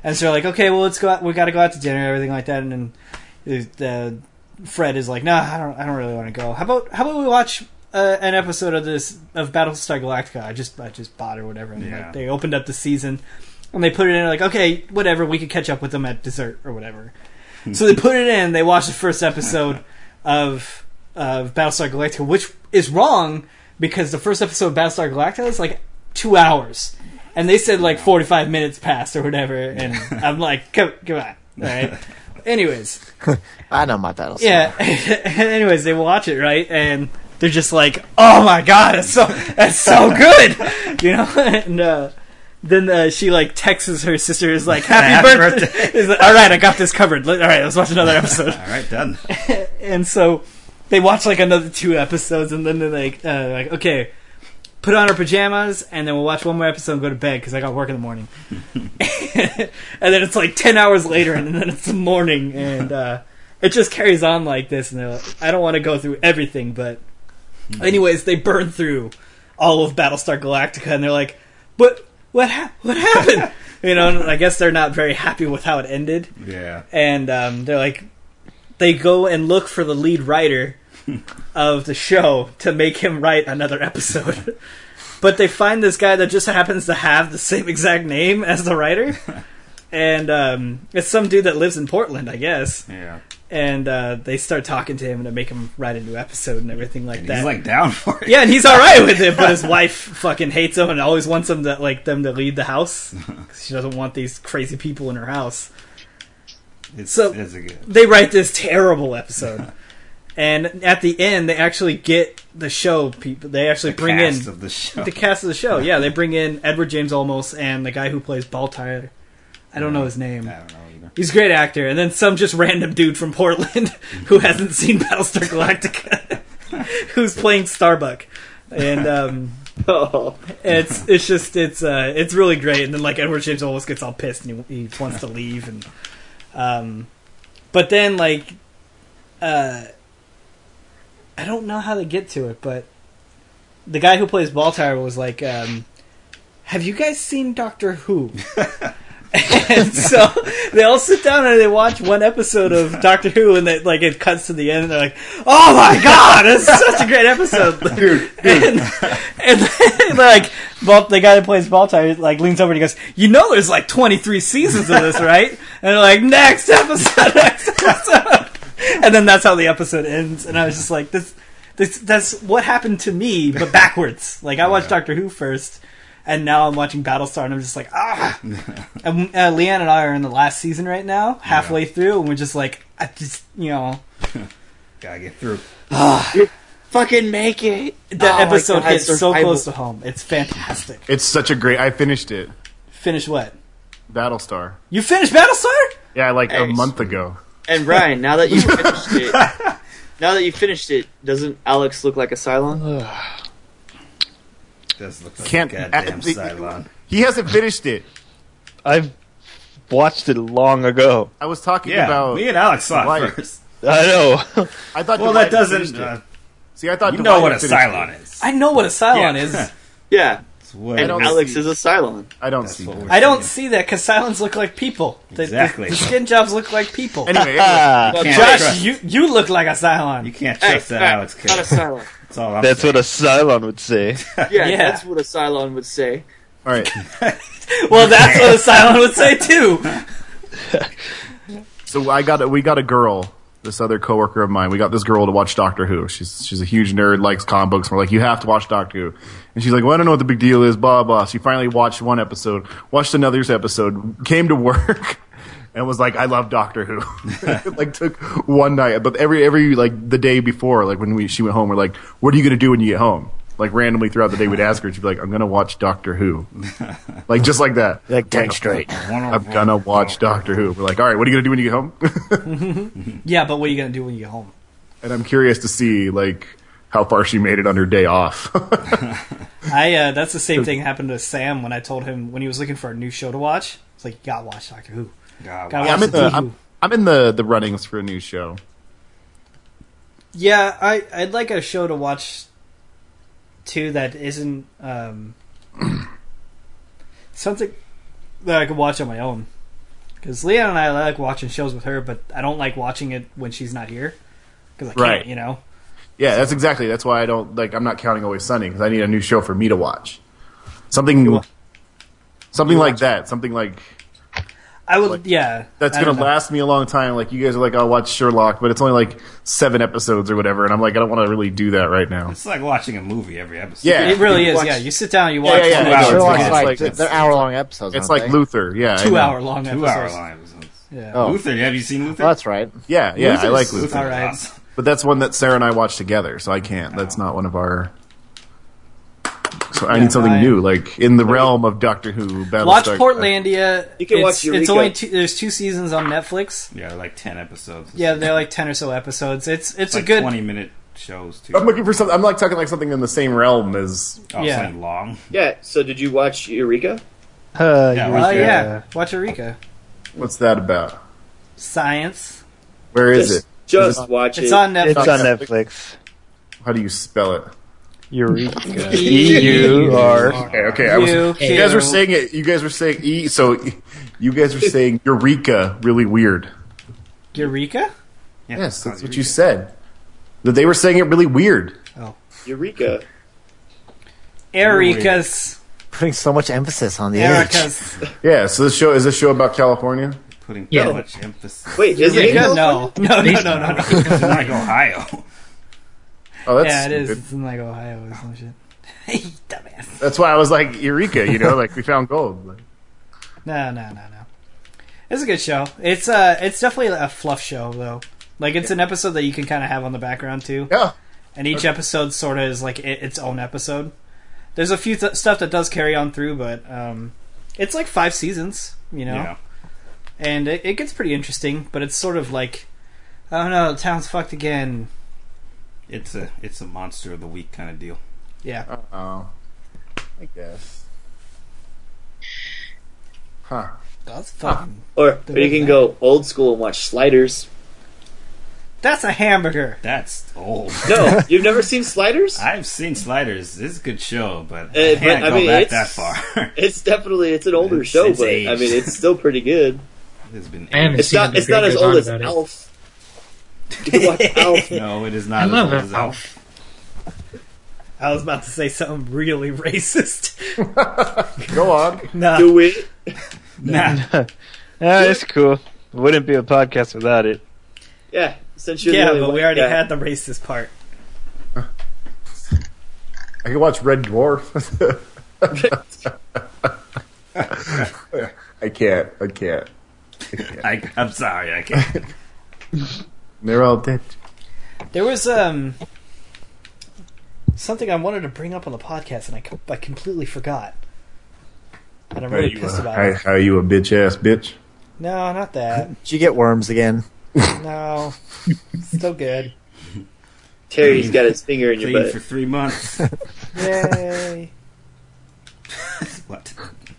And so they're like, okay, well, let's go out. We got to go out to dinner, everything like that. And then Fred is like, no, I don't really want to go. How about we watch an episode of Battlestar Galactica? I just bought or whatever. And like, they opened up the season and they put it in. Like, okay, whatever. We could catch up with them at dessert or whatever. So they put it in. They watched the first episode of Battlestar Galactica, which is wrong because the first episode of Battlestar Galactica is like 2 hours. And they said like 45 minutes passed or whatever, and I'm like, come on, all right? Anyways. I know my Battlestar. Yeah, anyways, they watch it, right? And they're just like, oh my god, that's so good! You know? And then she like texts her sister, is like, happy birthday! Is like, all right, I got this covered. All right, let's watch another episode. All right, done. And so they watch like another 2 episodes, and then they're like, okay, put on our pajamas, and then we'll watch one more episode and go to bed because I got work in the morning. And then it's like 10 hours later, and then it's the morning, and it just carries on like this. And they're like, I don't want to go through everything, but anyways, they burn through all of Battlestar Galactica, and they're like, but what happened? You know, and I guess they're not very happy with how it ended. Yeah. And they're like, they go and look for the lead writer of the show to make him write another episode. But they find this guy that just happens to have the same exact name as the writer. And it's some dude that lives in Portland, I guess. Yeah. And they start talking to him to make him write a new episode and everything like that. He's like down for it. Yeah, and he's alright with it, but his wife fucking hates him and always wants him to, like, them to lead the house. Because she doesn't want these crazy people in her house. It's So a good. they write this terrible episode. And at the end, they actually get the show people. They actually bring in Of the show. the cast of the show. Yeah, they bring in Edward James Olmos and the guy who plays Baltar. I don't know his name. I don't know either. He's a great actor. And then some just random dude from Portland who hasn't seen Battlestar Galactica, who's playing Starbuck. And it's really great. And then like Edward James Olmos gets all pissed and he wants to leave. And but then like. I don't know how they get to it, but the guy who plays Baltar was like, have you guys seen Doctor Who? And so they all sit down and they watch one episode of Doctor Who, and they, like, it cuts to the end, and they're like, oh my god, this is such a great episode. Dude. And then, like, the guy that plays Baltar, like, leans over and he goes, you know there's like 23 seasons of this, right? And they're like, next episode. And then that's how the episode ends. And I was just like, that's what happened to me, but backwards. Like, I watched Doctor Who first, and now I'm watching Battlestar, and I'm just like, ah. And Leanne and I are in the last season right now, halfway through, and we're just like, I just, you know. Gotta get through. Fucking make it. That episode hits so close to home. It's fantastic. It's such a great. I finished it. Finish what? Battlestar. You finished Battlestar? Yeah, like a month ago. And Ryan, now that you finished it, doesn't Alex look like a Cylon? Does look like Can't. a goddamn Cylon. He hasn't finished it. I've watched it long ago. I was talking Yeah, about. me and Alex saw it Dwight. first. I know. I thought. Well, Dwight that doesn't. finished it. See, I thought You Dwight know what a had finished Cylon it. is. I know what a Cylon Yeah. is. Yeah. It's what And it is. Alex is a Cylon. I don't That's see what that. we're I don't saying. see that because Cylons look like people. Exactly. The skin jobs look like people. Anyway, You can't Josh, trust- you look like a Cylon. You can't Hey, trust that Alex kid. not a Cylon. That's all I'm That's saying. what a Cylon would say. Yeah, Yeah. that's what a Cylon would say. all right. Well, that's what a Cylon would say too. So we got a girl. This other coworker of mine, we got this girl to watch Doctor Who. She's a huge nerd, likes comic books. We're like, you have to watch Doctor Who. And she's like, well, I don't know what the big deal is, blah, blah. She finally watched one episode, watched another episode, came to work, and was like, I love Doctor Who. Like, took one night. But every like, the day before, like, when she went home, we're like, what are you going to do when you get home? Like, randomly throughout the day, we'd ask her, she'd be like, I'm going to watch Doctor Who. Like, just like that. Like 10 straight. I'm going to watch Doctor Who. We're like, all right, what are you going to do when you get home? Yeah, but what are you gonna do when you get home? And I'm curious to see, like, how far she made it on her day off. That's the same thing happened to Sam when I told him when he was looking for a new show to watch. It's like, you gotta watch Doctor Who. God, Gotta Yeah, watch the Who. I'm in the runnings for a new show. Yeah, I'd like a show to watch too that isn't something that I could watch on my own. Because Leanne and I like watching shows with her, but I don't like watching it when she's not here. Because I can't, Right. you know. Yeah, that's why I don't like. I'm not counting Always Sunny because I need a new show for me to watch. Something like that. Something like I would, yeah. that's I gonna don't know. last me a long time. Like you guys are like, I'll watch Sherlock, but it's only like 7 episodes or whatever, and I'm like, I don't want to really do that right now. It's like watching a movie every episode. Yeah. It really You is, watch- yeah. You sit down, you watch yeah, 2 yeah. hours. Sherlock's it's like, like- they're hour-long episodes. It's aren't like they? Luther. Yeah, I 2 know. hour long 2 episodes. hour long episodes. Yeah. Oh. Luther, have you seen Luther? Oh, that's right. Yeah, I like Luther. Luther. All right. Awesome. But that's one that Sarah and I watch together, so I can't. That's not one of our. So I need something I- new, like in the realm of Doctor Who. Watch Battlestar. Portlandia. You can it's, watch it's Eureka. only there's 2 seasons on Netflix. Yeah, like 10 episodes. Yeah, they're like 10 or so episodes. It's It's a like good 20-minute shows, too. I'm looking for something. I'm like talking like something in the same realm as. Oh, Yeah. something long. Yeah. So did you watch Eureka? Yeah, Oh yeah, watch Eureka. What's that about? Science. Where is it? Just watch It's it. on Netflix. It's on Netflix. How do you spell it? Eureka. E-U-R. Okay. You guys were saying it. You guys were saying So you guys were saying Eureka really weird. Eureka. Yeah, Yes, it's that's called what you said. That they were saying it really weird. Eureka. Erika's. Putting so much emphasis on the H. Erika's. Yeah. So this show is this show about California? Putting Yeah. too much emphasis. Wait, is it in Eureka? California? No. It's like Ohio. Oh, that's Yeah, it is. stupid. It's in like Ohio or some shit. Hey, dumbass. That's why I was like Eureka. Like we found gold. Like, No. It's a good show. It's definitely a fluff show though. Like it's an episode that you can kind of have on the background too. yeah. And each episode sort of is like its own episode. There's a few stuff that does carry on through, but it's like 5 seasons, you know. Yeah. And it gets pretty interesting, but it's sort of like, oh no, the town's fucked again. It's a monster of the week kind of deal. Yeah. Oh, I guess. Huh. That's fucking. Or you can go old school and watch Sliders. That's a hamburger. That's old. No, you've never seen Sliders? I've seen Sliders. It's a good show, but but, I can't I go mean, back it's- that far. It's an older It's show, but aged. I mean, it's still pretty good. It's been I haven't aged. It's seen not. the It's not great as goes old on as about it. Alf. You can watch Alf. No, it is not. I as love old as Alf. I was about to say something really racist. Go on. No. Do it. Nah. Yeah, it's cool. Wouldn't be a podcast without it. Yeah, since you're the Yeah, only but we one- already yeah. had the racist part. I can watch Red Dwarf. I can't. I'm sorry, I can't. They're all dead. There was something I wanted to bring up on the podcast, and I completely forgot. And I'm really pissed about it. How you a bitch ass bitch? No, not that. Did you get worms again? No, still good. Terry's got his finger in your Clean butt. for 3 months. Yay! What?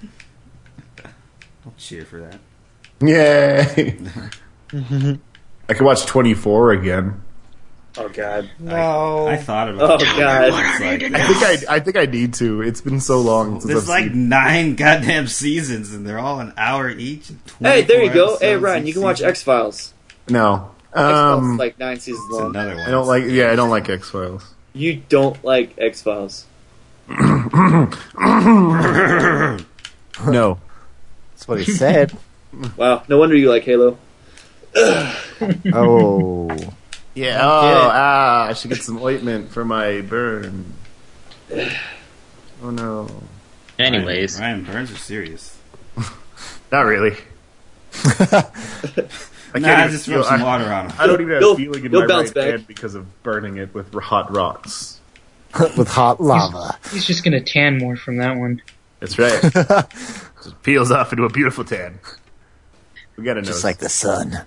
I'll cheer for that. Yay! I could watch 24 again. Oh God. No. I thought about Oh, it. God. It's like, I think I need to. It's been so long since there's I've like seen. 9 goddamn seasons, and they're all an hour each. And Hey, there you 24 go. Hey, episodes Ryan, each you can watch season. X Files. No. X Files like 9 seasons It's long. another one. I don't like. Yeah, I don't like X Files. You don't like X Files. No. That's what he said. Wow, no wonder you like Halo. Oh. Yeah. Oh, I should get some ointment for my burn. Oh no. Anyways, Ryan Burns are serious. Not really. I Nah, just throw some water on him. I don't even have You'll- feeling in you'll my bounce right back. hand because of burning it with hot rocks. With hot lava. He's just gonna tan more from that one. That's right. Just peels off into a beautiful tan. We gotta know. Just like the sun.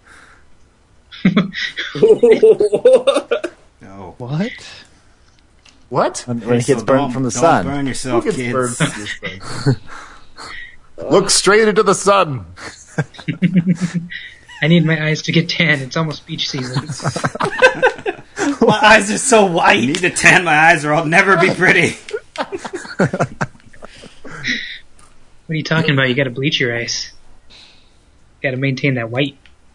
No. What? When what? he Okay, gets so burned don't- from the don't sun. burn Who yourself, gets kids. burned from the sun? Look straight into the sun. I need my eyes to get tan. It's almost beach season. My eyes are so I white. need to tan my eyes or I'll never be pretty. What are you talking about? You gotta bleach your eyes. Got to maintain that white.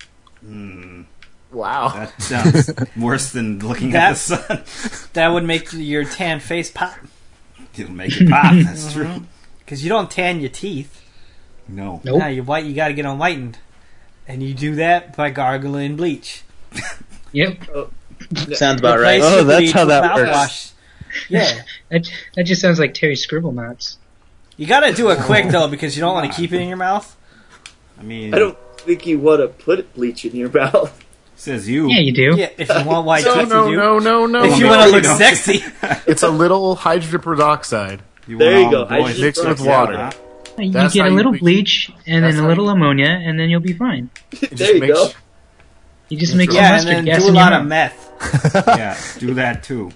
Wow. That sounds worse than looking at the sun. That would make your tan face pop. It'll make it pop. That's true. Because you don't tan your teeth. No. Nope. Nah, you got to get them whitened. And you do that by gargling bleach. Yep. Sounds about Replace right. your Oh, that's bleach how with that works. mouthwash. Yeah. That just sounds like Terry Scribble knots. You got to do it quick, though, because you don't want to keep it in your mouth. I mean, I don't think you want to put bleach in your mouth. says you. Yeah, you do. Yeah, if you want white No, teeth, no, you do. no, no, no. If you no. want to look don't. sexy. It's a little hydrogen peroxide There you go. want all the boys Hydrogen mixed with peroxide. water. Huh? You That's get how a you little bleach. bleach and That's then a how little you- ammonia, and then you'll be fine. There you go. You just make some Yeah, and mustard then gas do a in your lot of mouth. meth. Yeah, do that too.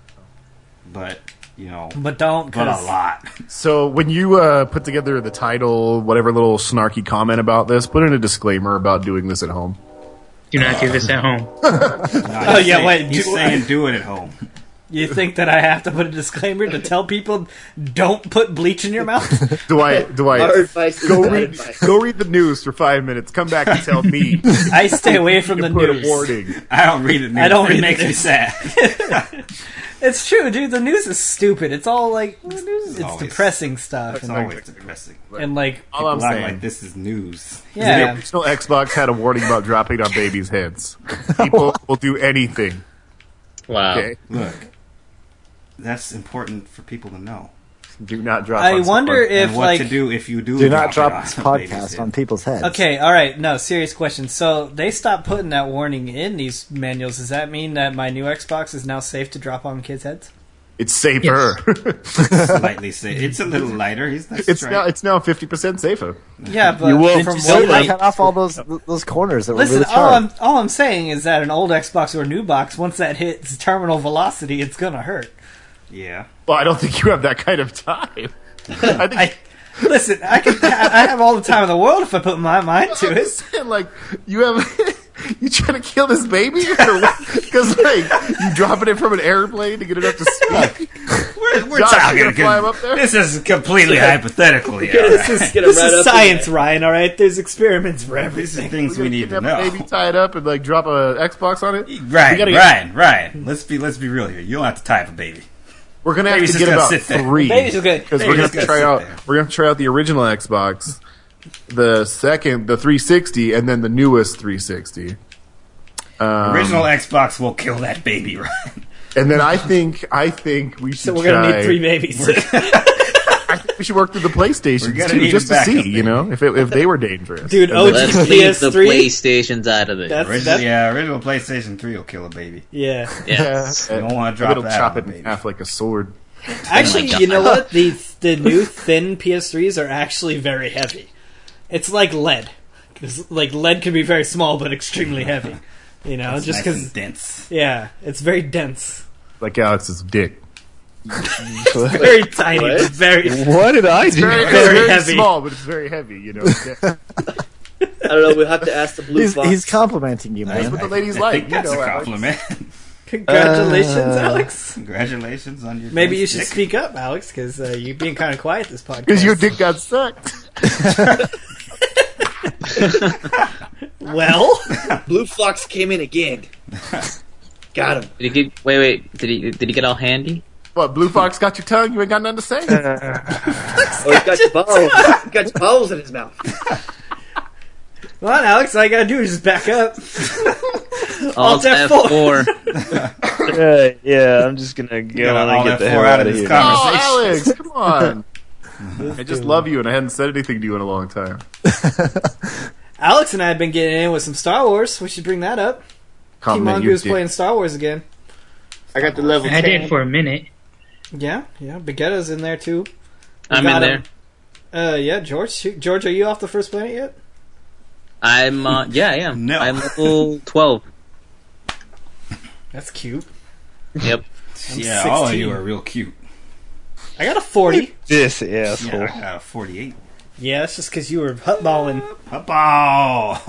But, But don't, but a 'cause lot. So when you put together the title, whatever little snarky comment about this, put in a disclaimer about doing this at home. Do not do this at home. Oh, yeah, wait, He's do- saying do it at home. you think that I have to put a disclaimer to tell people don't put bleach in your mouth? Do I? Our advice is Go bad read, advice. go read the news for 5 minutes. Come back and tell me. I stay away from the to put news. a warning. I don't read it. I don't it read makes the me news. sad. It's true, dude. The news is stupid. It's all like it's always- depressing stuff, It's always depressing. and like All I'm People act saying. like this is news. The yeah. original Xbox had a warning about dropping on babies' heads. People will do anything. Wow. Okay, Look, that's important for people to know. do not drop. I on wonder someone. if And what like to do if you do Do not it drop on this a baby's podcast head. on people's heads. okay, all right. No, serious question. So they stopped putting that warning in these manuals. Does that mean that my new Xbox is now safe to drop on kids' heads? It's safer. Slightly safe. It's a little lighter. It's now 50% safer. Yeah, but You will from see what that. I Cut off all those corners that were listen, really sharp. all I'm saying is that an old Xbox or a new box, once that hits terminal velocity, it's gonna hurt. Yeah. Well, I don't think you have that kind of time. I think Listen, I have all the time in the world if I put my mind to it. saying, like you have. You trying to kill this baby? Because like you dropping it from an airplane to get it up to speed. We're Josh, talking. you gonna fly him up there? This is completely hypothetical. Yeah. This is gonna This right is up science, Ryan. All right, there's experiments for These are everything. things we need to Kidnap a know. baby, tie it up, and like drop a Xbox on it. Ryan. Let's be real here. You don't have to tie up a baby. We're gonna have Baby's to just get gonna about sit there. 3 Baby's just gonna- because we're baby's gonna gonna try sit out. there. We're gonna try out the original Xbox, the 360, and then the newest 360. Original Xbox will kill that baby, Ryan. And then I think we should. So we're gonna try, need 3 babies. I think we should work through the We're PlayStations gonna too, need just a to backup, see, you know, if they were dangerous. Dude, And OG then- Let's leave the PS3. PlayStations out of it. Original PlayStation 3 will kill a baby. Yeah. Yes. You don't want to drop it'll that chop on it a in baby. half like a sword. Actually, you know what? The new thin PS3s are actually very heavy. It's like lead. 'Cause, like lead can be very small but extremely heavy. You know, It's just nice because. and dense. Yeah, it's very dense, Like Alex's dick. very tiny, What? but very. What did I do? It's Very very heavy. small, but it's very heavy, you know. That's I don't know. We'll have to ask the blue fox. He's complimenting you, man. what the ladies I like. think that's you know, a Alex. compliment. Congratulations, Alex. Congratulations on your Maybe nice you should dick. speak up, Alex, because you're being kind of quiet this podcast. Because your dick got sucked. Well, Blue fox came in again. Got him. Did he get? Wait. Did he get all handy? What, Blue Fox got your tongue? You ain't got nothing to say? Oh, he's got your balls. He's got your balls in his mouth. come on, Alex. All you gotta do is just back up. Alt F4. F4. Yeah, I'm just gonna Got go all and get that the four hell out out of of this here. conversation. Oh, Alex, come on. I just love you, and I hadn't said anything to you in a long time. Alex and I have been getting in with some Star Wars. We should bring that up. Compliment Kimongu your is dick. playing Star Wars again. I got the level 10. I did for a minute. Yeah. Baguetta's in there too. I'm got in there. him. Yeah, George. Shoot. George, are you off the first planet yet? I'm. Yeah, I am. No. I'm level 12. That's cute. Yep. I'm Yeah, all of 16. you are real cute. I got a 40. This asshole. Yeah, I got a 48. Yeah, that's just because you were hutballing. Football!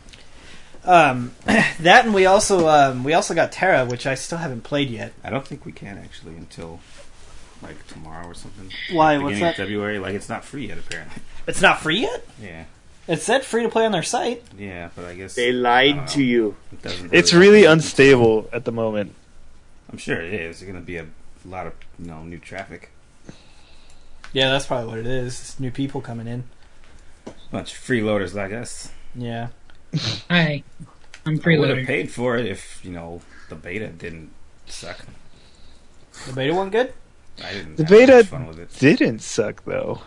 That and we also got Terra, which I still haven't played yet. I don't think we can actually until like tomorrow or something. Why? Beginning What's of that? February. Like it's not free yet, apparently. It's not free yet. Yeah. It said free to play on their site. Yeah, but I guess They I don't lied know. to you. It doesn't It's really- really unstable at the moment. I'm sure it is. There's gonna be a lot of new traffic. Yeah, that's probably what it is. It's new people coming in. Bunch of freeloaders like us. Yeah. Hi, I'm I would have freeloader. paid for it if the beta didn't suck. The beta one good? I didn't. The have much beta fun with it. didn't suck though.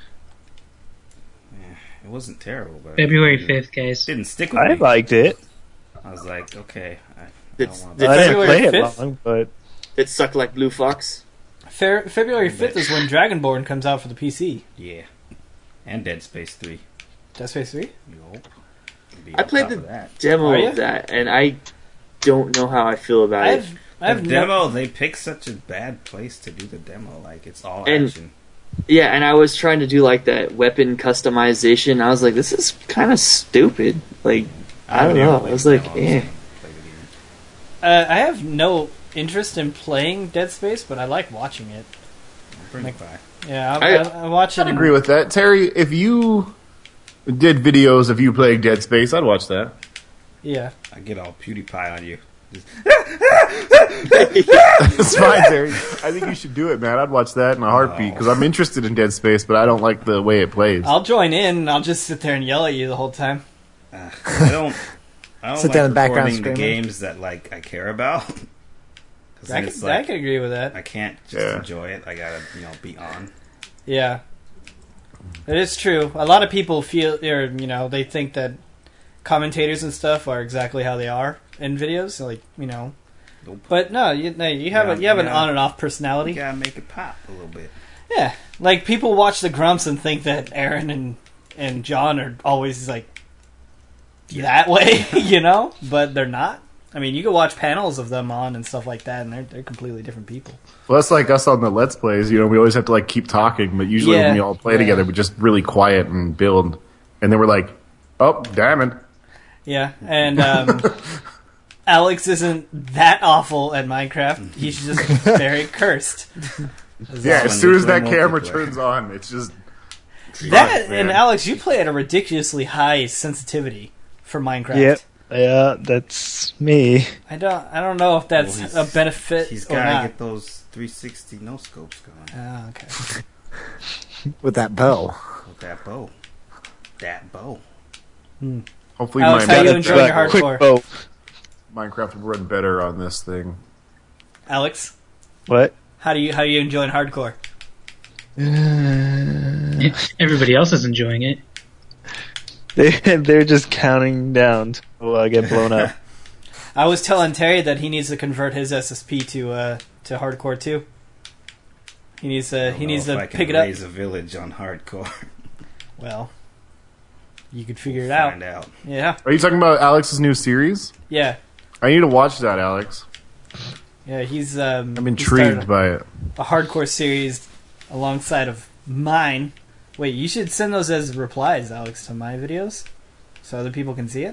It wasn't terrible, but February it didn't- 5th, guys. didn't stick with I me. liked it. I was like, okay, I It's- don't want it's- I didn't February play it 5th? long, but It sucked like Blue Fox. February 5th is when Dragonborn comes out for the PC. Yeah, and Dead Space 3. Dead Space 3? Yup. Be I on played top the of that. demo Are ya? of that, and I don't know how I feel about it. I have The demo, they picked such a bad place to do the demo. Like, it's all And- action. Yeah, and I was trying to do like that weapon customization. I was like, this is kind of stupid. Like, I don't haven't even know. played I was the like, demo, eh. so play the game. I have no interest in playing Dead Space, but I like watching it. Bring it by. Yeah, I- I watch it. I'd agree with that. Terry, if you did videos of you playing Dead Space, I'd watch that. Yeah. I get all PewDiePie on you. It's fine, Terry. I think you should do it, man. I'd watch that in a heartbeat because I'm interested in Dead Space, but I don't like the way it plays. I'll join in and I'll just sit there and yell at you the whole time. I don't Sit like there in the background recording the screaming. games that like I care about. 'Cause I then it's can agree with that. I can't just Yeah. enjoy it. I gotta be on. Yeah. It is true. A lot of people feel, or they think that commentators and stuff are exactly how they are in videos, like Nope. But no, you have an Yeah. on and off You personality. gotta make it pop a little bit. Yeah, like people watch the Grumps and think that Aaron and John are always like that way, but they're not. I mean, you can watch panels of them on and stuff like that, and they're completely different people. Well, that's like us on the Let's Plays. We always have to like keep talking, but usually Yeah. when we all play Yeah. together, we're just really quiet and build. And then we're like, oh, damn it. Yeah, and Alex isn't that awful at Minecraft. He's just very cursed. Yeah, when as soon we as play that camera multiplayer. turns on, it's just... That man. and Alex, you play at a ridiculously high sensitivity for Minecraft. Yep. Yeah, that's me. I don't know if that's Well, he's- a benefit He's or gotta not. get those 360 no scopes going Ah, okay. With that bow. with that bow. That bow. Hopefully Alex, my how you Minecraft- enjoying your hardcore? Quick bow. Minecraft will run better on this thing. Alex, What? how you enjoying hardcore? Everybody else is enjoying it. They're just counting down till I get blown up. I was telling Terry that he needs to convert his SSP to hardcore too. He needs to pick it up. Raise a village on hardcore. Well, you could figure it out. Find out. Yeah, Are you talking about Alex's new series? yeah, I need to watch that, Alex. yeah. He's I'm he intrigued started by it. a hardcore series alongside of mine. Wait, you should send those as replies, Alex, to my videos, so other people can see it.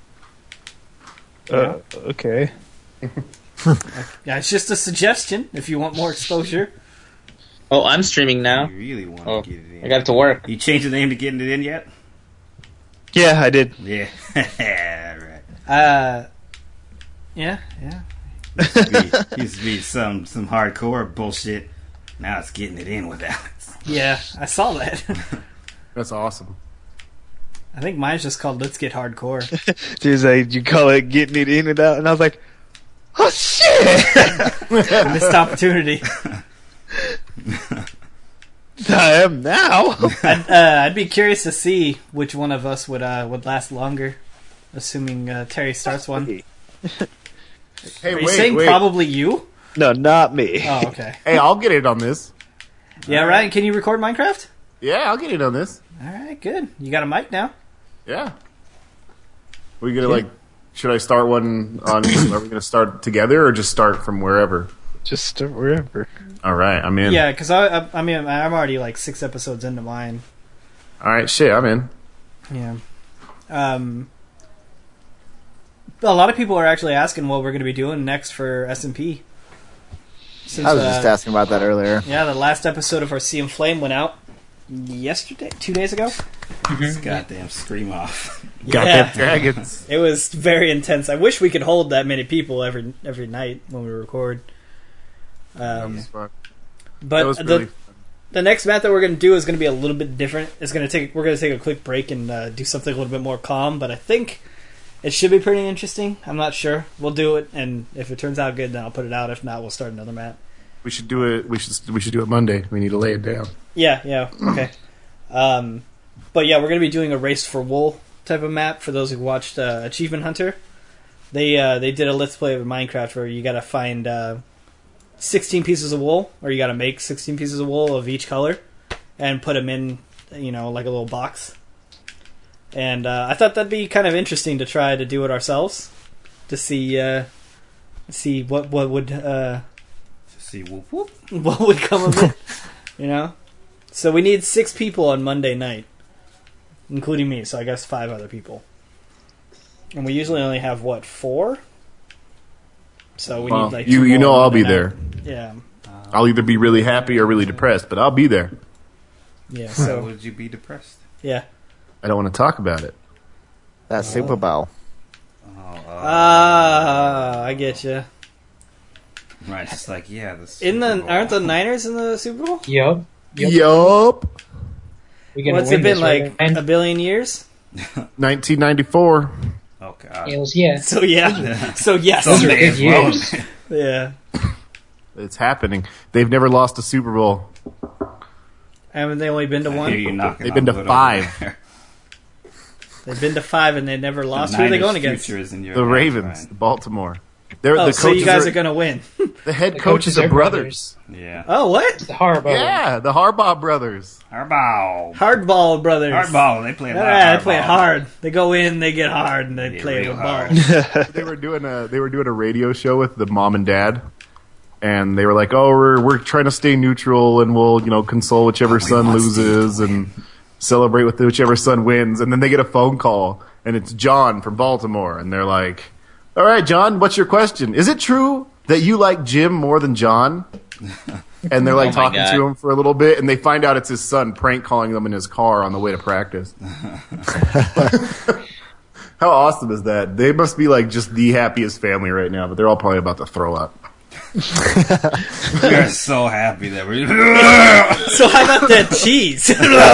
Okay. Yeah, it's just a suggestion if you want more exposure. Oh, I'm streaming now. You really want Oh, to get it in. I got it to work. You changed the name to getting it in yet? Yeah, I did. Yeah. Right. Yeah. Used to be some hardcore bullshit. Now it's getting it in with Alex. Yeah, I saw that. That's awesome. I think mine's just called Let's Get Hardcore. She's like, you call it getting it in and out, and I was like, oh shit! Missed opportunity. I am now. I'd be curious to see which one of us would last longer, assuming Terry starts one. Hey, Are you saying probably you? No, not me. Oh, okay. Hey, I'll get in on this. Yeah, Ryan, can you record Minecraft? Yeah, I'll get in on this. All right, good. You got a mic now. Yeah. We gonna should I start one on? Are we gonna start together or just start from wherever? Just start wherever. All right, I'm in. Yeah, because I mean I'm already like 6 episodes into mine. All right, shit, I'm in. Yeah. A lot of people are actually asking what we're going to be doing next for SMP. Since, I was just asking about that earlier. Yeah, the last episode of our Sea and Flame went out yesterday, 2 days ago. This goddamn scream off. Goddamn dragons. It was very intense. I wish we could hold that many people every night when we record. That was But really the next map that we're going to do is going to be a little bit different. We're going to take a quick break and do something a little bit more calm. But I think it should be pretty interesting. I'm not sure. We'll do it, and if it turns out good, then I'll put it out. If not, we'll start another map. We should do it. We should do it Monday. We need to lay it down. Yeah, okay. But yeah, we're going to be doing a race for wool type of map. For those who watched Achievement Hunter, they did a let's play of Minecraft where you got to find 16 pieces of wool, or you got to make 16 pieces of wool of each color and put them in, like a little box. And I thought that'd be kind of interesting to try to do it ourselves, to see what would See, whoop whoop. what would come of it, So we need 6 people on Monday night, including me. So I guess 5 other people, and we usually only have 4. So we need like 2 you know more on I'll be Monday there. night. Yeah. I'll either be really happy or really depressed, but I'll be there. Yeah. Why So would you be depressed? yeah. I don't want to talk about it. That Super Bowl. I get you. Right, it's just like, yeah, this. Aren't the Niners in the Super Bowl? Yup. Yup. We're gonna What's win it been this, like? right? And A billion years? 1994. Oh god. it was, yeah. So yeah. So yes. Those are Someday good it will. years. Yeah. It's happening. They've never lost a Super Bowl. Haven't they only been to I hear one? you knocking They've on been to wood 5. over there. They've been to 5 and they never lost. The Who are they Niners' going against? future is in your The hands, Ravens, Ryan. Baltimore. They're Oh, the so you coaches guys are going to win. the head The coaches coaches are are brothers. Yeah. Oh, what? The Harbaugh. Yeah, the Harbaugh brothers. Hardball. Hardball brothers. Hardball. They play a lot of Yeah, they play hardball. hard. They go in, they get hard, and they Yeah, play real with ball. hard. They were doing a radio show with the mom and dad, and they were like, "Oh, we're trying to stay neutral, and we'll console whichever son want loses, and celebrate with whichever son wins." And then they get a phone call, and it's John from Baltimore, and they're like, "All right, John, what's your question? Is it true that you like Jim more than John?" And they're like Oh my talking God. to him for a little bit, and they find out it's his son prank calling them in his car on the way to practice. How awesome is that? They must be like just the happiest family right now, but they're all probably about to throw up. We are so happy that we're. So how about that cheese?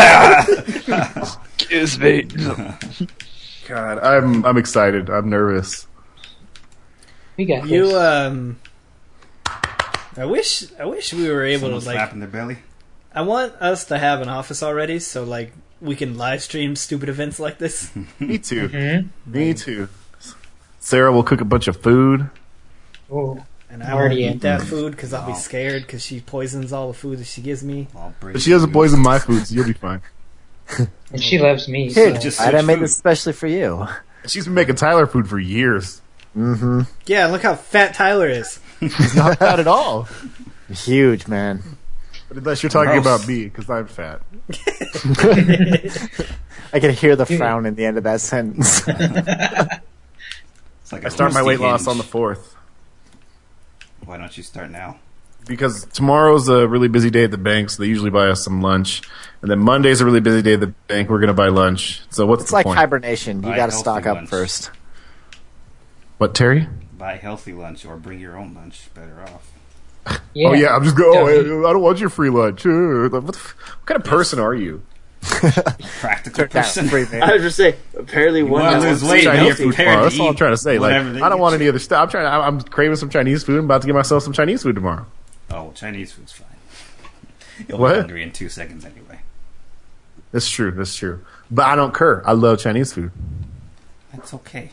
Excuse me. God, I'm excited. I'm nervous. We got You this. I wish we were able Someone to like. slapping their belly. I want us to have an office already, so like we can live stream stupid events like this. Me too. Mhm. Me too. Sarah will cook a bunch of food. Oh. And I won't Already eat in. that food because I'll be Wow. scared because she poisons all the food that she gives me. I'll bring But she doesn't you- poison my food, so you'll be fine. And she loves me. Here, So. Just I switch made food. this especially for you. She's been making Tyler food for years. Mm-hmm. Yeah, look how fat Tyler is. He's not fat at all. Huge, man. But unless you're talking Gross. about me, because I'm fat. I can hear the frown in the end of that sentence. It's like I a start my Hoosty weight loss hinge. on the 4th. Why don't you start now? Because tomorrow's a really busy day at the bank, so they usually buy us some lunch. And then Monday's a really busy day at the bank. We're going to buy lunch. So what's It's the like point? hibernation. You Buy got to healthy stock up lunch. first. What, Terry? Buy healthy lunch or bring your own lunch. Better off. Yeah. Oh, yeah, I'm just going, Yeah. I don't want your free lunch. What kind of person are you? Practical Down, person. free, man. I was just saying, apparently one wanna that lose wants weight, to be Chinese healthy. food tomorrow. That's all I'm trying to say. Like, Whatever they I don't get want you. any other stuff. I'm craving some Chinese food. I'm about to get myself some Chinese food tomorrow. Oh, Chinese food's fine. You'll What? be hungry in 2 seconds anyway. That's true. That's true. But I don't care. I love Chinese food. That's okay.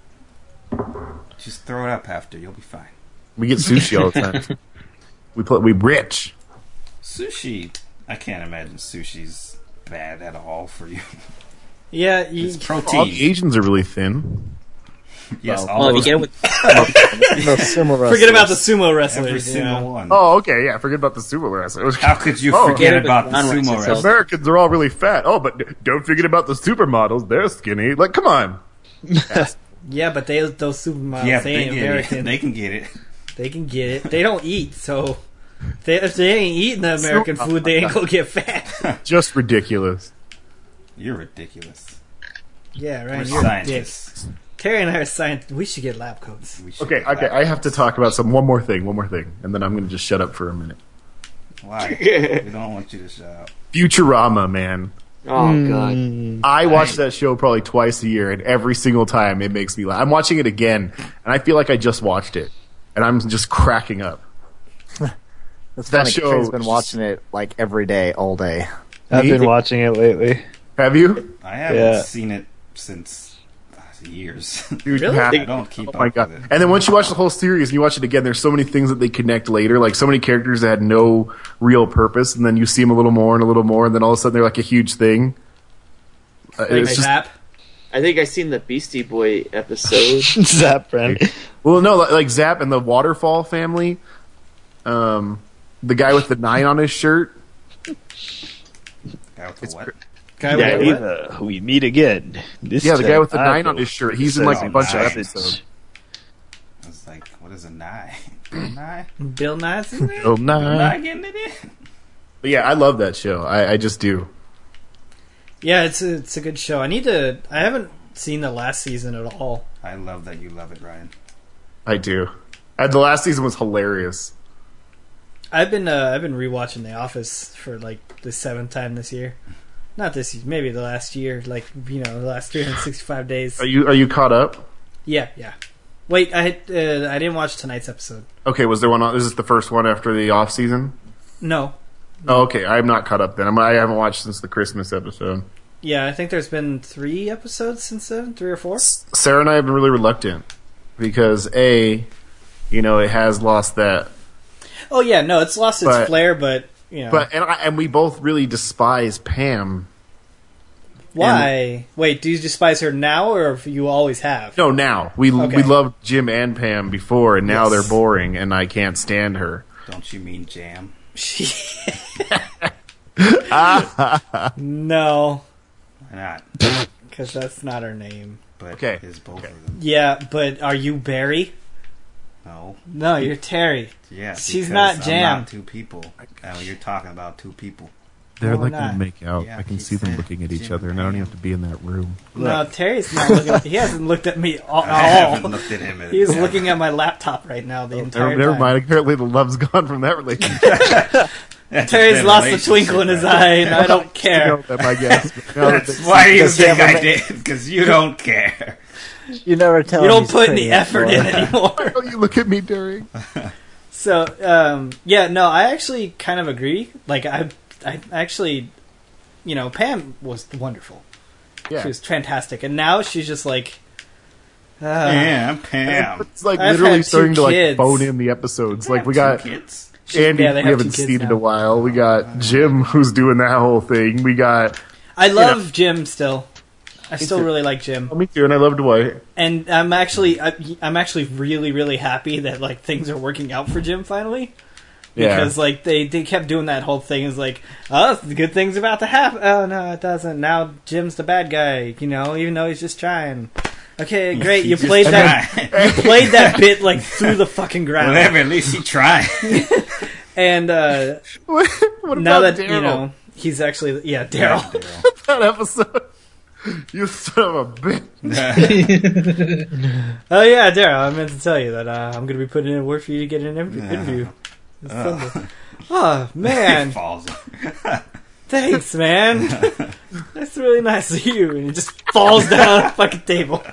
Just throw it up after. You'll be fine. We get sushi all the time. We rich. Sushi. I can't imagine sushi's bad at all for you. Yeah, It's All protein. the Asians are really thin. Yes, Well, all Well, of if you them. get it with No sumo forget about the wrestlers. sumo Every wrestlers. single Yeah. one. Oh, okay. Yeah, forget about the sumo wrestlers. How could you Oh, forget get it about with the non-rights sumo itself. wrestlers? Americans are all really fat. Oh, but don't forget about the supermodels. They're skinny. Like, come on. Yeah, but those supermodels, Yeah, they they ain't get American. it. They can get it. They can get it. They don't eat, so if they ain't eating the American food, they ain't gonna get fat. Just ridiculous. You're ridiculous. Yeah, right. We're You're scientists. a dick. Terry and I are scientists. We should get lab coats. We should Okay, get I have to talk about one more thing, and then I'm going to just shut up for a minute. Why? We don't want you to shut up. Futurama, man. Oh god. I watch that show probably twice a year, and every single time it makes me laugh. I'm watching it again, and I feel like I just watched it, and I'm just cracking up. That's That funny. show Trey's been just- watching it like every day, all day. I've Me? been watching it lately. Have you? I haven't Yeah. seen it since years. Dude, Really? you have I to. don't keep Oh my up god! with it. And then once you watch the whole series and you watch it again, there's so many things that they connect later, like so many characters that had no real purpose, and then you see them a little more, and then all of a sudden they're like a huge thing. Like It's just Zap. I think I seen the Beastie Boy episode. Zap friend. well, no, like Zap and the Waterfall family. The guy with the 9 on his shirt. Guy with the what? Guy Yeah, with he- what? We meet again. This Yeah, the guy with the time 9 I on his will shirt. He's in like a send bunch of savage. episodes. I was like, what is a nye? Nye? Bill Nye's in there? Oh, Nye getting it in? But yeah, I love that show. I just do. Yeah, it's a good show. I haven't seen the last season at all. I love that you love it, Ryan. I do. The last season was hilarious. I've been rewatching The Office for like the 7th time this year. Not this year, maybe the last year. Like the last 365 days. Are you caught up? Yeah. Wait, I didn't watch tonight's episode. Okay, was there one on? Is this the first one after the off season? No. Oh, okay. I'm not caught up then. I haven't watched since the Christmas episode. Yeah, I think there's been 3 episodes since then, 3 or 4. Sarah and I have been really reluctant because it has lost that. Oh yeah, no, it's lost its But- flair, but And we both really despise Pam. why? Wait, do you despise her now, or you always have? No, now we Okay. loved Jim and Pam before, and now Yes. they're boring, and I can't stand her. Don't you mean jam? No, Why not? because that's not her name. But Okay. is both of them. Yeah, but are you Barry? No. No, you're Terry. Yeah. She's because not I'm Jam. not two people. You're talking about two people. They're No, like we're going to not. make out. Yeah, I can he see them said looking at each Jim other, and I don't even have to be in that room. No, Terry's not looking. He hasn't looked at me at I haven't all. looked at him. He's looking at my laptop right now the entire Never time. mind. Apparently, the love's gone from that relationship. Terry's lost the twinkle in his eye, and I don't You care. know that, my guess. Now that That's why you Does he think have a I ma- did, because you don't care. You never tell You him don't he's put pretty any effort in anymore. they- you look at me during. So, yeah, no, I actually kind of agree. Like, I actually, Pam was wonderful. Yeah. She was fantastic. And now she's just like, Yeah, Pam. It's like I've literally had 2 starting to like kids. phone in the episodes. Like we got Two kids. Andy, Yeah, they we have haven't 2 kids seen in now. a while. We got Jim, who's doing that whole thing. We got I love Jim still. I still too. really like Jim. me too, and I love Dwight. And I'm actually really, really happy that, like, things are working out for Jim finally. Yeah, Because, like, they kept doing that whole thing. Is like, oh, the good thing's about to happen. Oh, no, it doesn't. Now Jim's the bad guy, even though he's just trying. Okay, great. You He's played just that. trying. You played that bit, like, through the fucking ground. Whatever, at least he tried. And what about now that, Daryl? he's actually, Daryl. That episode? You son of a bitch! Oh, yeah, Daryl, I meant to tell you that I'm going to be putting in work for you to get an interview. This Sunday. Oh, man. Falls. Thanks, man. That's really nice of you. And he just falls down on a fucking table.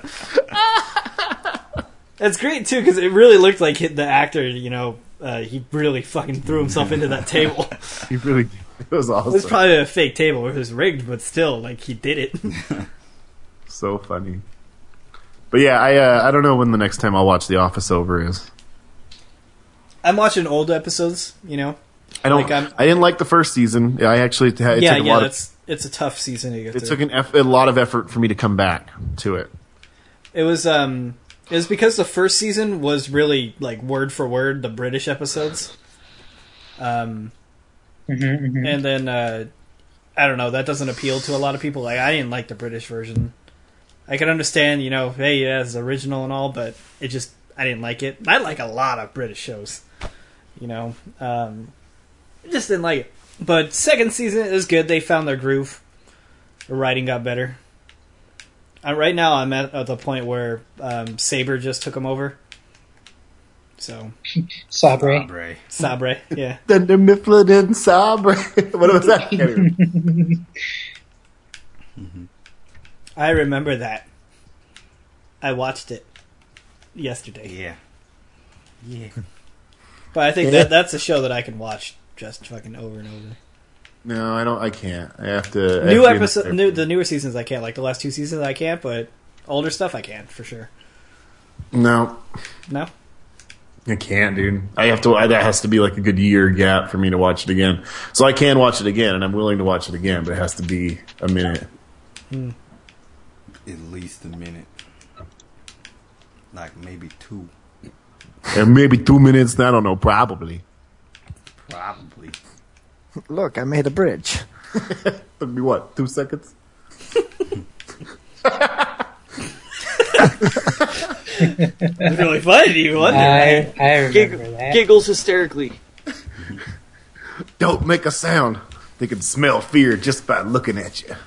That's great, too, because it really looked like the actor, he really fucking threw himself into that table. He really did. It was It was awesome. probably a fake table. It was rigged, but still, like, he did it. So funny. But yeah, I don't know when the next time I'll watch The Office over is. I'm watching old episodes, I don't. Like, I'm- I didn't like the first season. I actually it took a lot of, it's a tough season to get it through. took a lot of effort for me to come back to it. It was because the first season was really, like, word for word the British episodes. And then I don't know, that doesn't appeal to a lot of people. Like, I didn't like the British version. I can understand, hey, yeah, it's original and all, but I didn't like it. I like a lot of British shows. I just didn't like it. But second season is good. They found their groove. The writing got better. Right now, I'm at the point where Saber just took him over. So Sabre. Sabre, yeah. Thunder Mifflin and Sabre. What was that? I remember that. I watched it yesterday. Yeah. Yeah. But I think that's a show that I can watch just fucking over and over. No, I don't. I can't. I have to. New episode, the newer seasons I can't. Like the last 2 seasons I can't, but older stuff I can for sure. No, No. I can't, dude. I have to. That has to be like a good year gap for me to watch it again. So I can watch it again, and I'm willing to watch it again, but it has to be a minute. At least a minute. Like maybe 2. And maybe 2 minutes. I don't know. Probably. Probably. Look, I made a bridge. It'd be what? 2 seconds. It's really funny to you, wasn't it? I remember that. Giggles hysterically. Don't make a sound. They can smell fear just by looking at you.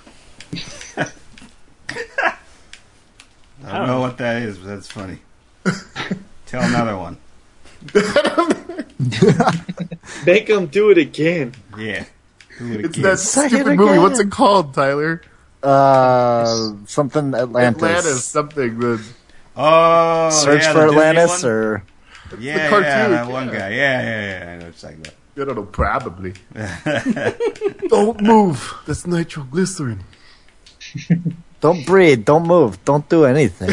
I don't know what that is, but that's funny. Tell another one. Make them do it again. Yeah. Do it It's again. that stupid movie. What's it called, Tyler? Something Atlantis. Atlantis. Something. Oh, Search yeah, for the Disney Atlantis, one? or Yeah, cartoon, that yeah. one guy. Yeah. I know what you're talking about. I don't know. Probably. Don't move. That's nitroglycerin. don't breathe, don't move, don't do anything.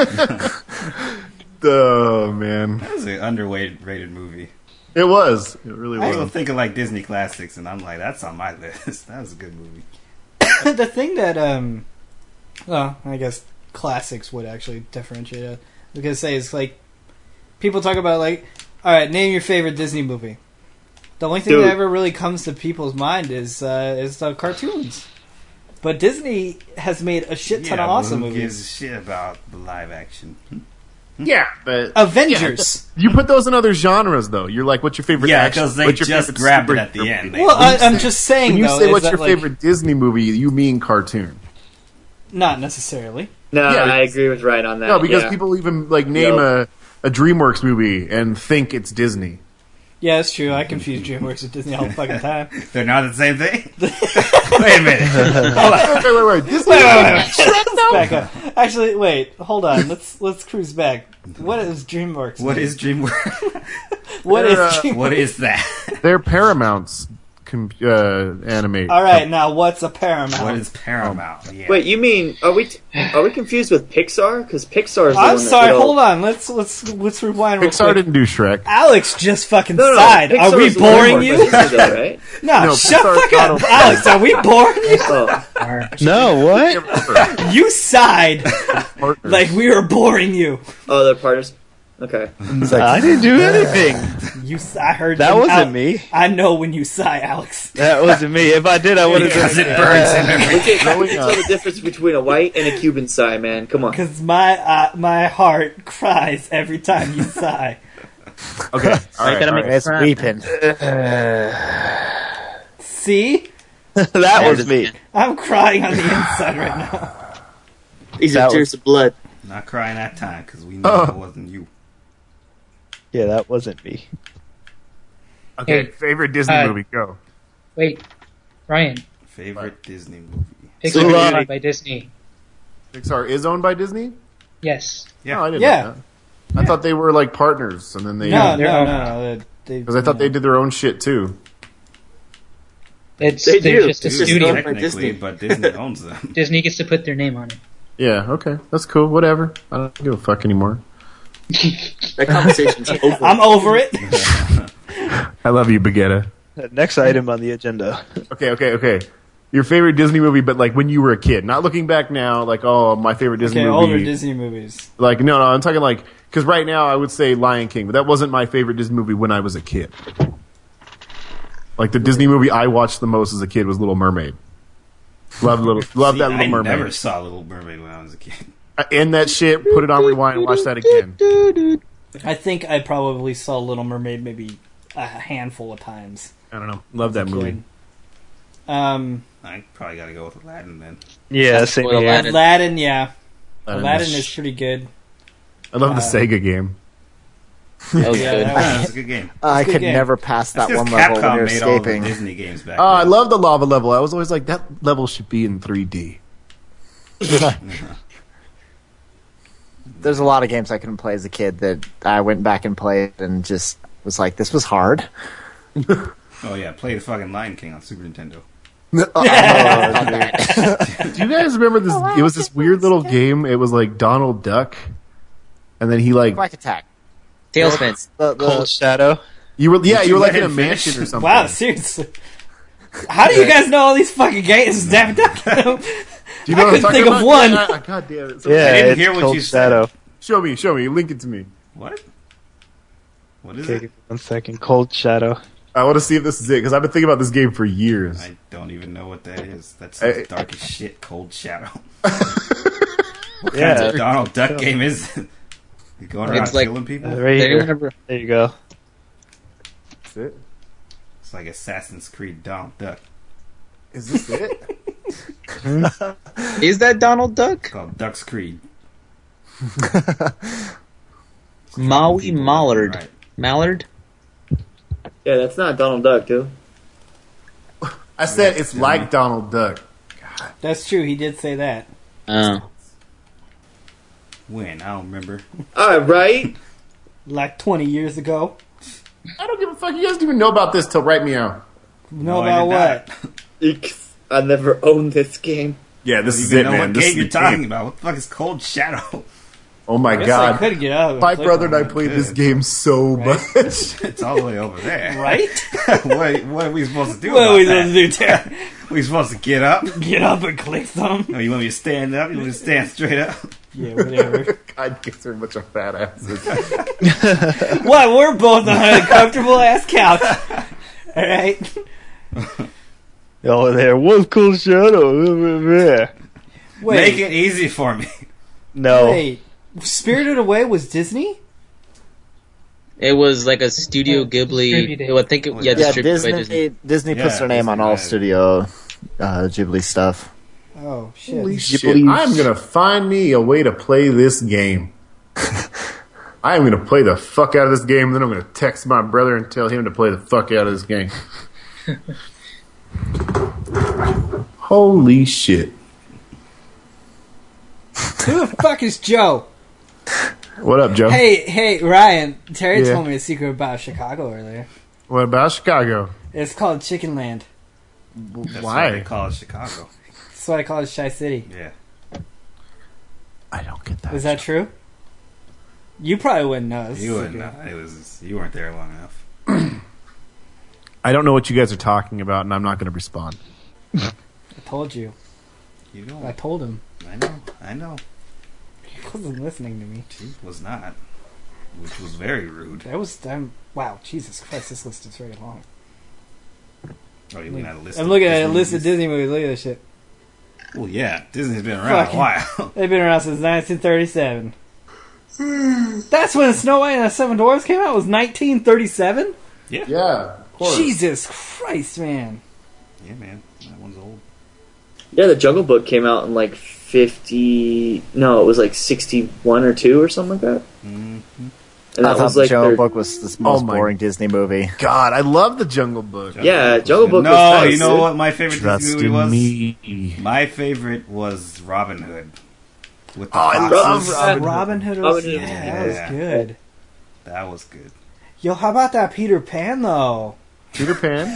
Oh man, That was an underrated movie. it was. It really I was. was thinking like Disney classics, and I'm like, that's on my list. That was a good movie. The thing that, well, I guess classics would actually differentiate it. I was gonna say is like people talk about like, all right, name your favorite Disney movie. The only thing Dude. that ever really comes to people's mind is the cartoons. But Disney has made a shit ton of awesome who movies. gives a shit about the live action? Yeah, but Avengers. you put those in other genres, though. You're like, what's your favorite? Yeah, action? because they What's your just favorite grabbed it superhero at the end. movie? Well, I'm just saying. When you though, say is what's that, your like, favorite Disney movie, you mean cartoon. Not necessarily. No, Yeah, I agree with Ryan on that. No, because yeah. people even like name a DreamWorks movie and think it's Disney. Yeah, that's true. I confuse DreamWorks with Disney all the fucking time. They're not the same thing? Wait a minute. Hold on. Wait. Disney. Let's back up. Actually, wait. Hold on. Let's cruise back. What is DreamWorks? What is DreamWorks? What is They're, DreamWorks? What is that? They're Paramount's animate. All right, now what's a Paramount? What is Paramount? Yeah. Wait, you mean are we confused with Pixar? Because Pixar is the I'm one sorry. that did all- Hold on. Let's rewind. Real Pixar quick. didn't do Shrek. Alex just fucking No, sighed. Pixar Are we is the one boring that you? did Disney, though, right? No, No, shut Pixar's fuck not up, a- Alex. Are we boring you? Oh, No, what? You sighed like we were boring you. oh, they're partners. Okay. I didn't do anything. I heard That you wasn't out. me. I know when you sigh, Alex. That wasn't me. If I did, I would have Because done it burns in every... We can tell the difference between a white and a Cuban sigh, man. Come on. Because my heart cries every time you sigh. Okay, all right. gotta all make right. It's weeping. See? that was me. I'm crying on the inside right now. These That are tears of blood. Not crying that time, because we know it wasn't you. Yeah, that wasn't me. Okay, Hey, favorite Disney movie, go. Wait, Ryan. Favorite Disney movie? Pixar So, is owned by Disney. Pixar is owned by Disney? Yes. Yeah. No, I didn't Yeah. know that. I thought they were like partners, and then they No. they're because I thought they did their own shit too. It's They they're do. just a It's just studio. not- Technically, Disney. but Disney owns them. Disney gets to put their name on it. Yeah, okay, that's cool. Whatever. I don't give a fuck anymore. That conversation's over. I'm over it. I love you, Baguetta. Next item on the agenda. Okay. Your favorite Disney movie, but like when you were a kid, not looking back now. Like, oh, my favorite Disney Okay, movie. older Disney movies. Like, no, I'm talking like because right now I would say Lion King, but that wasn't my favorite Disney movie when I was a kid. Like the Disney movie I watched the most as a kid was Little Mermaid. Love that See, Little I Mermaid. never saw Little Mermaid when I was a kid. I end that shit, put it on rewind, and watch that again. I think I probably saw Little Mermaid maybe a handful of times. I don't know. Love that movie. I I probably got to go with Aladdin then. Yeah, same Well, here. Aladdin. Aladdin, yeah. Aladdin Aladdin is- is pretty good. I love the Sega game. That was Yeah, good. that That's a good game. I good could game. never pass that That's one 'cause level when Capcom you're made all the escaping. Disney games back Oh, I then. love the lava level. I was always like, that level should be in 3D. There's a lot of games I couldn't play as a kid that I went back and played and just was like, this was hard. Oh yeah, play the fucking Lion King on Super Nintendo. Do you guys remember this? It was this weird little game. It was like Donald Duck, and then he like Quack Attack. Tailspin. Cold Shadow. you were you like let in a him finish? mansion or something. Wow, seriously. How do you guys know all these fucking games? Daffy Duck. Do you know I what I'm couldn't talking think of about? one. Yeah, God damn it! Yeah, didn't it's hear what Cold you said. Shadow. Show me, link it to me. What? What is Okay, it? give me 1 second. Cold Shadow. I want to see if this is it because I've been thinking about this game for years. I don't even know what that is. That's Hey. dark as shit. Cold Shadow. Yeah. Kind of Donald Duck game is it? You going around It's like- killing people? Right They here. remember- There you go. That's it. It's like Assassin's Creed Donald Duck. Is this it? Is that Donald Duck? It's called Duck's Creed. Maui People Mallard. right. Mallard? Yeah, that's not Donald Duck, too. I said it's like Donald Duck. That's true. He did say that. Oh. When? I don't remember. All right. Like 20 years ago. I don't give a fuck. You guys didn't even know about this till right meow. Know I about did what? not. I never owned this game. Yeah, this You is even it, know man. what This game is you're the talking game. about? What the fuck is Cold Shadow? Oh my I guess I god. could get out. My brother and I played this game so Right? much. It's all the way over there. Right? what are we supposed to do What about are we that? supposed to do, Terry? We supposed to get up? Get up and click some? Oh, you want me to stand up? You want me to stand straight up? Yeah, whatever. God gets very much a fat asses. What? We're both on a comfortable ass couch. Alright? Oh, there was Cold Shadow. Wait. Make it easy for me. No. Wait. Spirited Away was Disney? It was like a Studio Ghibli. Distributed. I think it, yeah, Yeah, distributed by Disney. Disney. Disney puts Yeah, their name on all Disney, right. Studio Ghibli stuff. Oh, shit. Holy shit. I'm gonna find me a way to play this game. I am gonna play the fuck out of this game, and then I'm gonna text my brother and tell him to play the fuck out of this game. Holy shit. Who the fuck is Joe? What up, Joe? Hey, Ryan. Terry Yeah. told me a secret about Chicago earlier. What about Chicago? It's called Chicken Land. That's Why? they call it Chicago. That's why I call it Chi City. Yeah. I don't get that. Is that true? You probably wouldn't know. It's a You wouldn't secret. know. It was you weren't there long enough. I don't know what you guys are talking about, and I'm not gonna respond. I told you. You I don't. told him. I know. He wasn't listening to me. She was not. Which was very rude. That was wow, Jesus Christ, this list is very long. Oh, you looking at a list? I'm of looking at a Disney list of movies? Disney movies. Look at this shit. Well, yeah, Disney's been around Fucking- a while. They've been around since 1937. That's when Snow White and the Seven Dwarfs came out. It was 1937. Yeah, of course. Jesus Christ, man. Yeah, man, that one's old. Yeah, the Jungle Book came out in like 50. No, it was like 61 or 2 or something like that. Mm-hmm. And I that thought was the like Jungle their- Book was the most my- boring Disney movie. God, I love the Jungle Book. Yeah, Jungle Book No, was nice, you know dude. what my favorite Trust Disney movie in was? me. My favorite was Robin Hood. With the Oh, I foxes. love Robin Hood was, Robin Hood was yeah, that was good. good. That was good. Yo, how about that Peter Pan though? Peter Pan.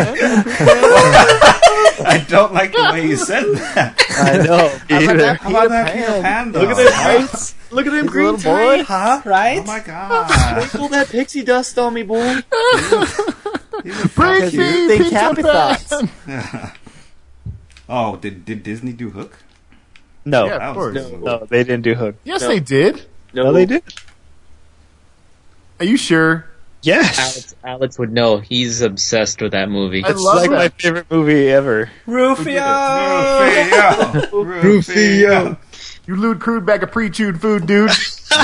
I don't like the way you said that. I know. Either. How about that Peter Pan though? Look at them heights. Look at them He's a green little boy. tires. Huh? Right? Oh my god. Sprinkle that pixie dust on me, boy. Break me, Think Peter happy Pan. thoughts. Oh, did Disney do Hook? No. Yeah, That of was course. good. No, they didn't do Hook. Yes, No. they did. No, they did. Are you sure? Yes. Alex would know. He's obsessed with that movie. I It's love like that. my favorite movie ever. Rufio! Rufio. You lewd, crude bag of pre-chewed food, dude. Yeah,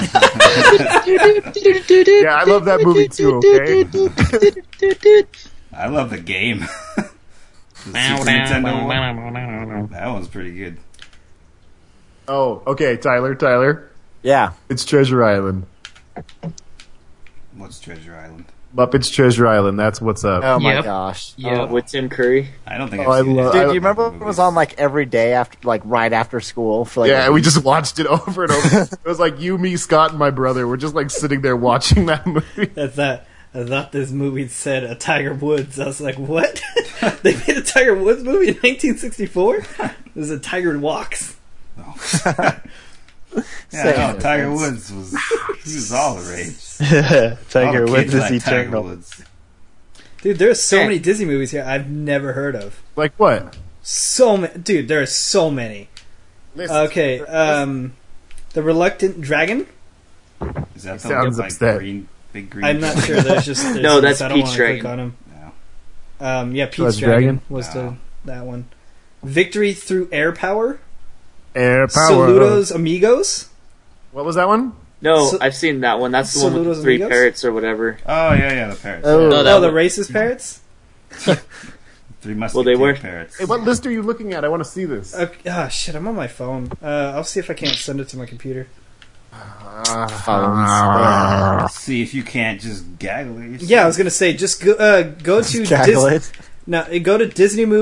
I love that movie too. Okay. I love the game. The Super Nintendo one? That one's pretty good. Oh, okay, Tyler. Yeah. It's Treasure Island. What's Treasure Island? Muppets Treasure Island. That's what's up. Oh my Yep. gosh. Yeah. With Tim Curry. I don't think Oh, I I've seen love- it. Dude, do you remember it was on like every day after, like right after school? For like Yeah, we just watched it over and over. It was like you, me, Scott, and my brother. We're just like sitting there watching that movie. That's that. I thought this movie said a Tiger Woods. I was like, what? They made a Tiger Woods movie in 1964? It was a Tiger Walks. Yeah, no, Tiger Woods he was all the rage. Tiger All the Woods kids is like Tiger eternal. Woods. Dude, there's so many Disney movies here I've never heard of. Like what? So many. Dude, there are so many. Okay, The Reluctant Dragon? Is that the Sounds like upset. big green? I'm not sure. There's No, that's I don't Pete's wanna click Dragon. on him. Yeah, So Pete's it's Dragon Dragon? was No. that one. Victory Through Air Power? Air Power. Saludos Amigos? What was that one? No, So- I've seen that one. That's the one with Saludos the three Amigos? parrots or whatever. Oh yeah, the parrots. Oh. No, Oh, that the one- racist parrots? Three musketeer Well, they were- parrots. Hey, what list are you looking at? I want to see this. Okay, shit, I'm on my phone. I'll see if I can't send it to my computer. Let's see if you can't just gaggle it. Yeah, I was gonna say, just go to Gaggle it. go to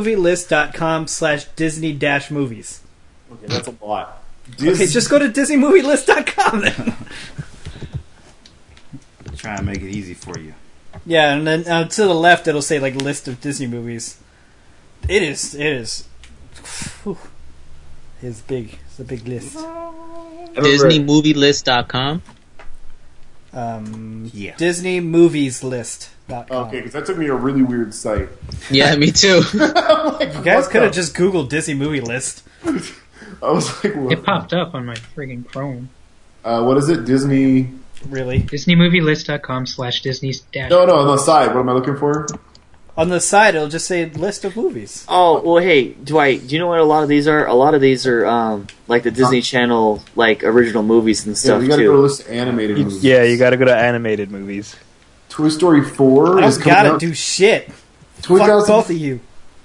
DisneyMovieList.com/Disney-movies. Okay, that's a lot. Okay, just go to DisneyMovieList.com then. Try and make it easy for you. Yeah, and then to the left it'll say like list of Disney movies. It is. Whew. It's big. It's a big list. DisneyMovieList.com. Yeah. DisneyMoviesList.com. Okay, because that took me to a really weird site. Yeah, me too. You guys could have just Googled Disney movie list. I was like, what? It popped up on my friggin' Chrome. What is it? Disney? Really? DisneyMovieList.com/Disney dash. No, on the side. What am I looking for? On the side it'll just say list of movies. Oh well, hey, do you know what a lot of these are? A lot of these are like the Disney Channel like original movies and Yeah, stuff you gotta go to too. list of animated movies. Yeah, you gotta go to animated movies. Toy Story 4 I is don't coming gotta out. do shit. 2000 Fuck both of you.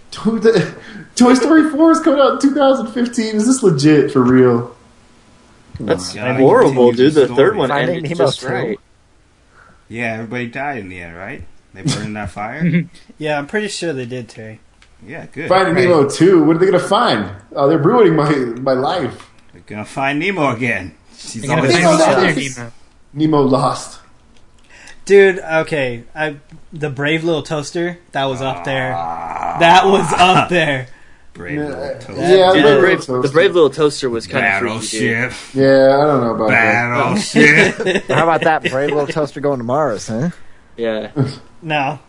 Toy Story 4 is coming out in 2015. Is this legit for real? That's Yeah, horrible, continue dude. the The third story. one Finding ended Nemo just 2. right. Yeah, everybody died in the end, right? They burned in that fire? Yeah, I'm pretty sure they did, Terry. Yeah, good. Finding Nemo 2. What are they gonna find? Oh, they're ruining my life. They're gonna find Nemo again. She's They're gonna always find Nemo each other, lost. Nemo. Nemo lost. Dude, okay. The Brave Little Toaster, that was up there. That was up there. brave little toast. Yeah, Yeah, the the Brave Brave Little Toaster was kind of freaky, dude. Battleship. Yeah, I don't know about that. Battleship. How about that brave little toaster going to Mars, huh? Yeah. No.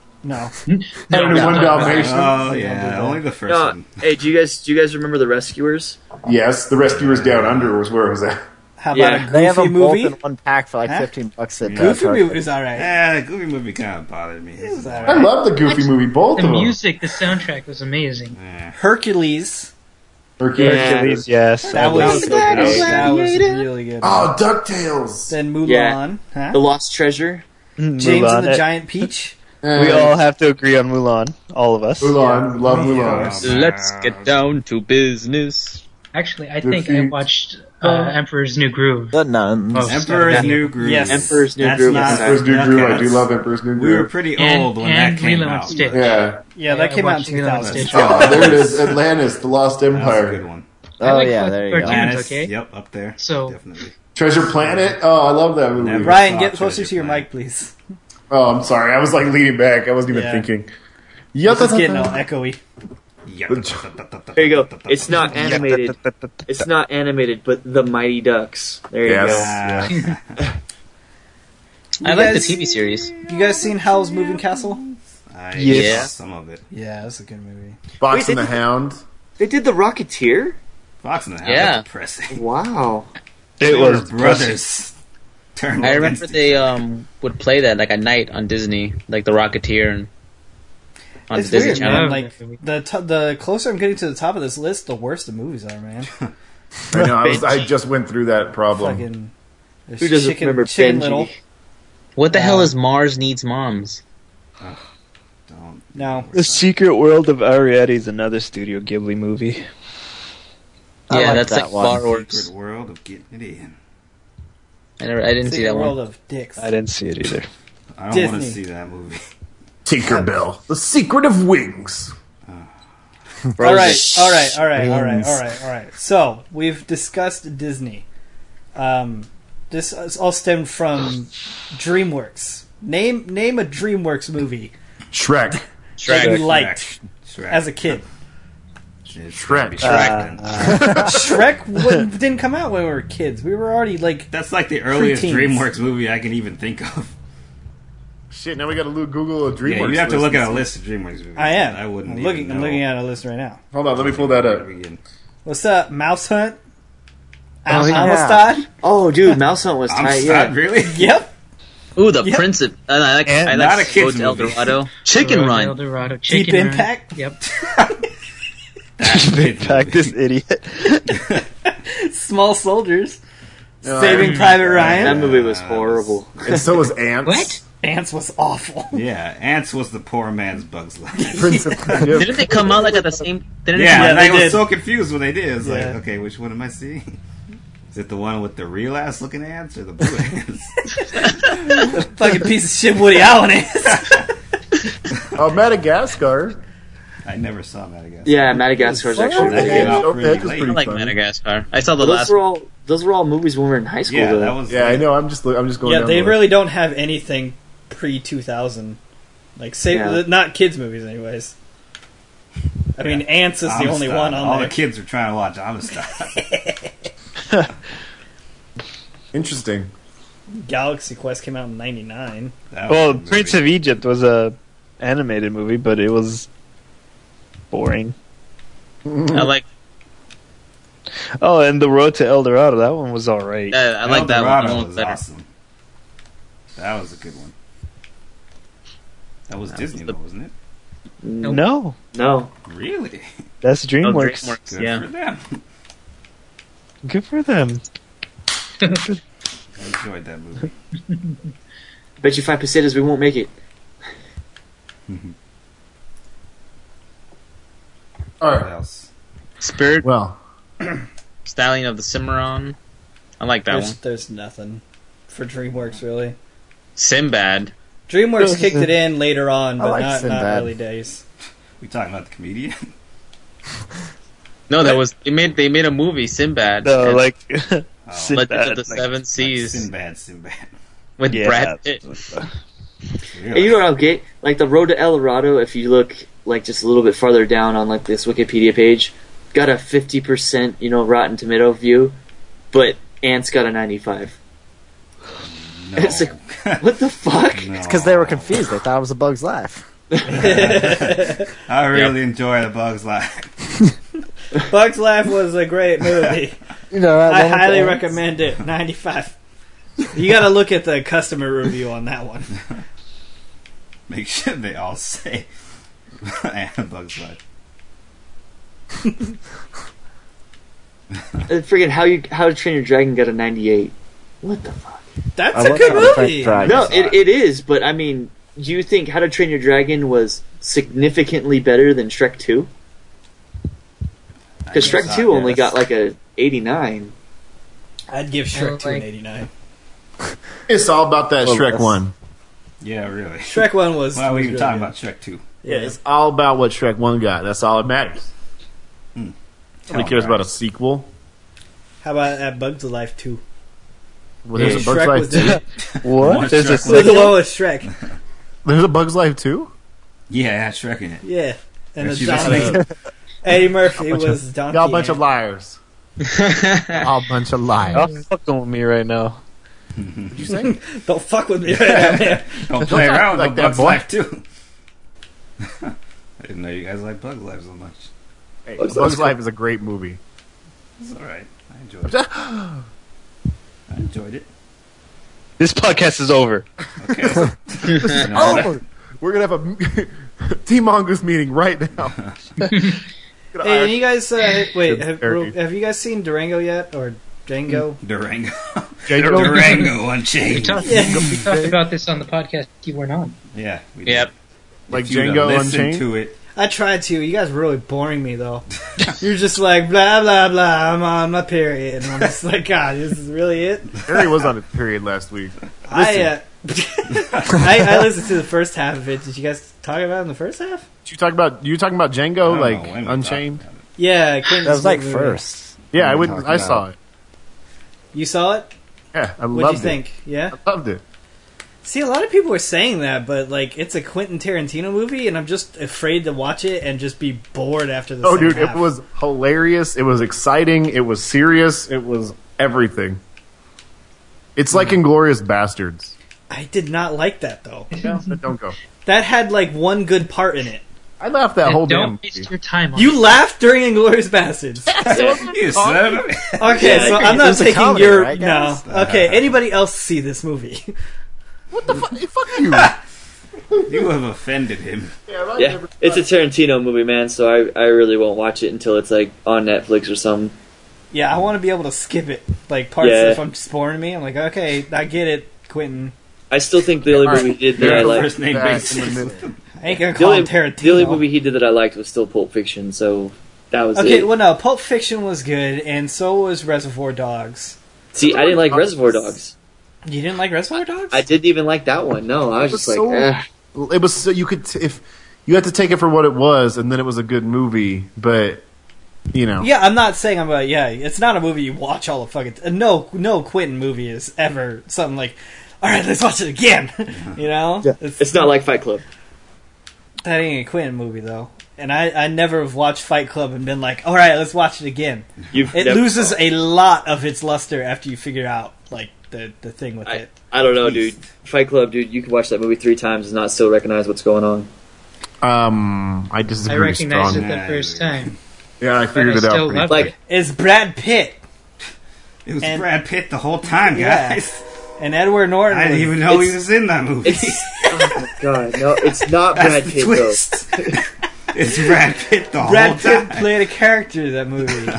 101 Dalmatians. Oh yeah, only the first No, one. hey, do you guys remember the Rescuers? Yes, The Rescuers Down Under was where it was at. How about Yeah. a They have Goofy them both movie? in one pack for like Huh? $15 at Goofy Target. movie was alright. Yeah, the Goofy movie kind of bothered me. It was I alright. love the Goofy movie, both The of them. music, the soundtrack was amazing. Yeah. Hercules. Hercules. Yeah. Hercules, yes. That was so good. that was really good. Oh, DuckTales. Then Mulan. Yeah. Huh? The Lost Treasure. James Mulan. and the Giant Peach. We all have to agree on Mulan. All of us. Mulan. Love Yeah. Mulan. Let's get down to business. Actually, I The think I feet. watched Emperor's New Groove. The nuns. Oh, Emperor's New Groove. Yes. Emperor's New That's Groove. not- Emperor's New Okay, Groove. I do that's- love Emperor's New We were Groove. pretty And- old when and that came Lilo and out. Stitch. Yeah. Yeah, that I came out in watched Lilo and 2000. Stitch. Oh, there it is. Atlantis, The Lost That was a Empire. good one. I Oh, like yeah, both there you go. cartoons, Atlantis, okay? Yep, up there. So- Definitely. Treasure Planet. Oh, I love that movie. Never. Ryan, saw get closer Treasure to your Planet. mic, please. Oh, I'm sorry. I was like leaning back. I wasn't even Yeah. thinking. It's getting all echoey. There you go. It's not animated. It's not animated, but The Mighty Ducks. There you Yes. go. I like the guys- TV series. You guys seen Howl's Moving Castle? I Yeah. saw some of it. Yeah, that's a good movie. Fox Wait, and the Hound. They did The Rocketeer? Fox and the Hound. Yeah. That's depressing. Wow. It was brothers. Turned I remember against they would play that like at night on Disney, like The Rocketeer and on It's the Disney weird, Channel. man. Like the closer I'm getting to the top of this list, the worse the movies are, man. I know. I just went through that problem. Fucking. there's Who doesn't remember Chicken Benji? Little. What the hell is Mars Needs Moms? Don't. No. The Secret World of Arrietty is another Studio Ghibli movie. I Yeah, like that's that like one. far worse. Secret world of getting it in. I didn't see Secret that World one. of Dicks. I didn't see it either. I don't want to Disney. see that movie. Tinkerbell, the secret of wings. All right. So we've discussed Disney. This all stemmed from DreamWorks. Name a DreamWorks movie Shrek. that Shrek. you liked Shrek. as a kid. It's Shrek. gotta be then. Shrek didn't come out when we were kids. We were already like That's like the earliest Preteens. DreamWorks movie I can even think of. Shit, now we got to Google a DreamWorks. Yeah, you have to list look and at a see. list of DreamWorks movies. I am. I wouldn't. I'm even looking. know I'm looking at a list right now. Hold on, let me pull that where to up. begin. What's up, Mouse Hunt? Oh, yeah. Amistad? Oh, dude, Mouse Hunt was I'm tight. sad, Yeah. really? Yep. Ooh, the Yep. Prince of... I like not a kids Road to El movie. Dorado. Chicken Road to Run. El Dorado, Deep Chicken Run. Impact? Yep. Big Pack, this idiot. Small Soldiers. No, Saving I- Private That Ryan. movie was horrible. And so was Ants. What? Ants was awful. Yeah, Ants was the poor man's Bugs Life. Prince of Didn't they come out like at the same... Didn't Yeah, Yeah, and they I was did. so confused when they did. It's Yeah. like, okay, which one am I seeing? Is it the one with the real ass looking ants or the blue ants? Fucking piece of shit Woody Allen is. Oh, Madagascar. I never saw Madagascar. Yeah, Madagascar is actually That really came good. out Okay, pretty that's late. I pretty like funny. Madagascar. I saw the Those last were all movies when we were in high school. Yeah, though. that was. Yeah, I know. I'm just going Yeah, down they the really don't have anything pre 2000. Like, say, Yeah. not kids movies, anyways. I mean, Ants is the only Amistad. one on All there. the kids were trying to watch Amistad. Interesting. Galaxy Quest came out in '99. That was a Well, movie. Prince of Egypt was a animated movie, but it was boring. I like Oh, and The Road to El Dorado, that one was alright. I like El that one. Dorado That one's was better. awesome. That was a good one. That was Disney, though, wasn't it? No, No. Really? that's Oh, DreamWorks. DreamWorks, Good yeah. for them. Good for them. I enjoyed that movie. Bet you 5 pesetas we won't make it. All What right. else? Spirit, Well, Stallion of the Cimarron. I like that one. There's nothing for DreamWorks, really. Sinbad. DreamWorks kicked it in later on, I but like not Sinbad. early days. We talking about the comedian? No, that was they made a movie, Sinbad. No, and like Legends Sinbad. of the Seven Seas Sinbad. with Yeah, Brad Pitt. Hey, you know what I'll get? Like the Road to El Dorado, if you look like just a little bit farther down on like this Wikipedia page, got a 50% Rotten Tomato view, but Ants got a 95. No. It's like, what the fuck? No. It's because they were confused. They thought it was a Bug's Life. I really enjoy the Bugs Life. Bugs Life was a great movie. You know, that I one with highly the ants? recommend it. 95. You got to look at the customer review on that one. Make sure they all say Bugs Life. Friggin' How to Train Your Dragon got a 98. What the fuck? That's I a like good How to Train movie. Your Dragon. No, it is, but I mean, do you think How to Train Your Dragon was significantly better than Shrek 2? Because Shrek 2 only got like a 89. I'd give I Shrek 2 an like- 89. it's all about that Well, Shrek that's- one. Yeah, really. Shrek 1 was. Well, we was were really talking good. about Shrek 2. Yeah. It's all about what Shrek one got. That's all that matters. Nobody cares about a sequel. How about at Bugs Life 2? Well, there's a Bugs Shrek Life was too. the, What? There's a Shrek was the second? one with Shrek. There's a Bugs Life too. Yeah, it had Shrek in it. Yeah. And the She donkey. was Eddie Murphy bunch of- was Donkey. Y'all a bunch Ant. of liars. All bunch of Y'all liars. fucking with me right now. You say? Don't fuck with me right now, man. Don't play talk around like with that, Bugs boy. Life too. I didn't know you guys like Bugs Life so much. Hey, Bugs Bugs Life's Life is a great movie. It's alright. I enjoyed it. I enjoyed it. This podcast is over. Okay. You know, Oh, we're gonna have a Team Mongoose meeting right now. Hey, and you guys, wait, Turkey. have you guys seen Durango yet? Or Django? Durango. Django? Durango We Unchained. talked, Yeah. we talked about this on the podcast you weren't on. Yeah. We did. Yep. Like If you'd have Django listened Unchained? to it. I tried to. You guys are really boring me though. You're just like blah blah blah. I'm on my period, and I'm just like, God, this is really it. Harry was on a period last week. I listened to the first half of it. Did you guys talk about it in the first half? You talking about I Django, don't like know when we Unchained? talked about it. Yeah, Quentin's That was like movie. first. Yeah, We were talking I saw about it. You saw it? Yeah, I What'd loved you think? Yeah. it. I loved it. See, a lot of people are saying that, but like, it's a Quentin Tarantino movie, and I'm just afraid to watch it and just be bored after the. Oh, second dude, half. it was hilarious. It was exciting. It was serious. It was everything. It's like Inglourious Bastards. I did not like that though. Don't go. That had like one good part in it. I laughed that And whole don't damn waste movie. your time on You laughed during Inglourious Bastards. You son of a- Okay, so I'm It not was a taking comedy, your right, no. guys? Okay, anybody else see this movie? What the fuck? Fuck you. You have offended him. Yeah, it's a Tarantino movie, man. So I really won't watch it until it's like on Netflix or something. Yeah, I want to be able to skip it. Like parts Yeah. if I'm just boring me, I'm like, okay, I get it, Quentin. I still think the only movie he did that I liked. First name Back in basis. the middle. I ain't gonna The call only, him Tarantino. the only movie he did that I liked was still Pulp Fiction. So that was Okay, it. well, no, Pulp Fiction was good, and so was Reservoir Dogs. See, I didn't like Reservoir Dogs. You didn't like Reservoir Dogs? I didn't even like that one. No, I was just like, It was so you could if you had to take it for what it was, and then it was a good movie. But you know, Yeah, I'm not saying I'm a it's not a movie you watch all the fucking. No Quentin movie is ever something like, all right, let's watch it again. You know, Yeah. it's not like Fight Club. That ain't a Quentin movie though. And I never have watched Fight Club and been like, all right, let's watch it again. It loses a lot of its luster after you figure out like the thing with it. I don't know, dude. Fight Club, dude. You can watch that movie 3 times and not still recognize what's going on. I I disagree recognized strongly. it the first time. Yeah, I But figured I it out. still pretty loved Like- it. It's Brad Pitt It was And- Brad Pitt the whole time, Yeah. guys. and Edward Norton. I didn't was- even know he It's- was in that movie. God, no, it's not Brad That's the Pitt twist. It's Brad Pitt the Brad whole Pitt time. played a character in that movie.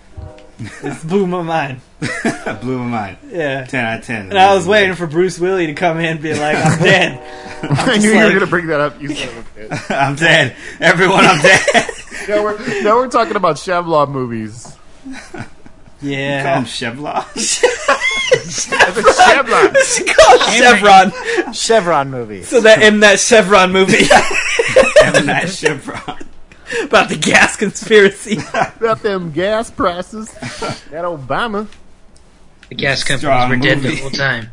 It blew my mind. Blew my mind. Yeah. 10 out of 10. And I was waiting for Bruce Willis to come in and be like, I'm dead. I knew you like- were going to bring that up. You son of a bitch. I'm dead. Everyone, I'm dead. now we're talking about Chevlon movies. Call Yeah. him Chevlon. Chevlon. Chevron. Chevron movie. So that in that Chevron movie M. Night Chevron. about the gas conspiracy. About them gas prices. That Obama. The gas companies Strong were dead the movie. whole time.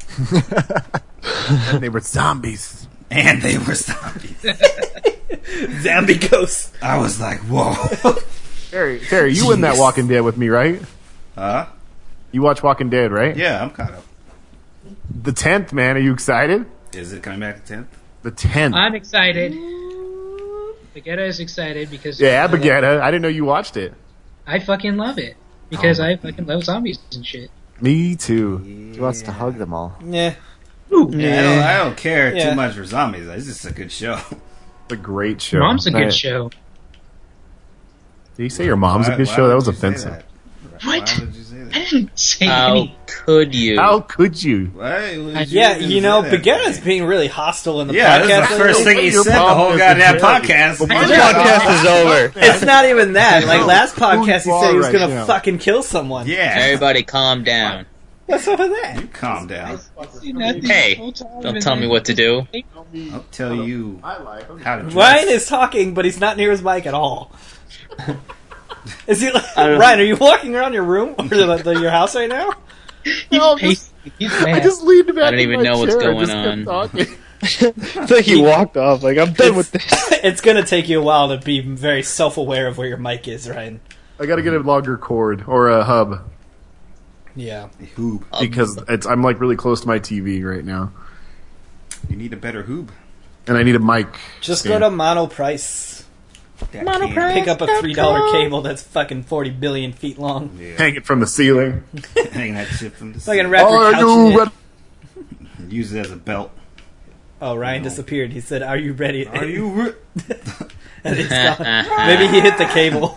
And they were zombies. And they were zombies. Zombie ghosts. I was like, whoa. Terry, you in that Jeez. Walking Dead with me, right? Huh? You watch Walking Dead, right? Yeah, I'm caught up. The 10th, man. Are you excited? Is it coming back to 10th? The 10th. I'm excited. Bagetta is excited because Yeah, Bagetta. I didn't know you watched it. I fucking love it because Oh. I fucking love zombies and shit. Me too. He wants to hug them all. Yeah. Yeah, I don't care Yeah. too much for zombies. It's just a good show. It's a great show. Mom's a good Right. show. Did you say your mom's a Why- good why show? That would was you say offensive. that? What? Why would you say I that? didn't say How any. could you? How could you? Why would Yeah, even you know, say that? Baguetta's being really hostile in the Yeah, podcast. that's the first thing he Your said the mom whole is goddamn a podcast. But This my podcast is over. It's not even that. Like last Who you podcast, he said he was are gonna right now. fucking kill someone. Yeah. Everybody calm down. What's up with that? You calm down. Hey, don't tell me what to do. I'll tell you how to dress. Ryan is talking, but he's not near his mic at all. Is he? don't- Ryan, are you walking around your room or your house right now? No, He's I mad. just leaned back. I don't in even my know what's chair and going just kept on. talking. It's like he walked off. Like, I'm done with this. It's gonna take you a while to be very self-aware of where your mic is, Ryan. I got to get a longer cord or a hub Yeah. Hoob. because I'm like really close to my TV right now, You need a better hoob. and I need a mic. Just stand. go to Monoprice. Pick up a $3 cable that's fucking 40 billion feet long. Yeah. Hang it from the ceiling. Hang that shit from the Fucking side. wrap your Are couch you in it. ready? Use it as a belt. Oh, Ryan disappeared. He said, "Are you ready?" Are you re- And it's gone. Maybe he hit the cable.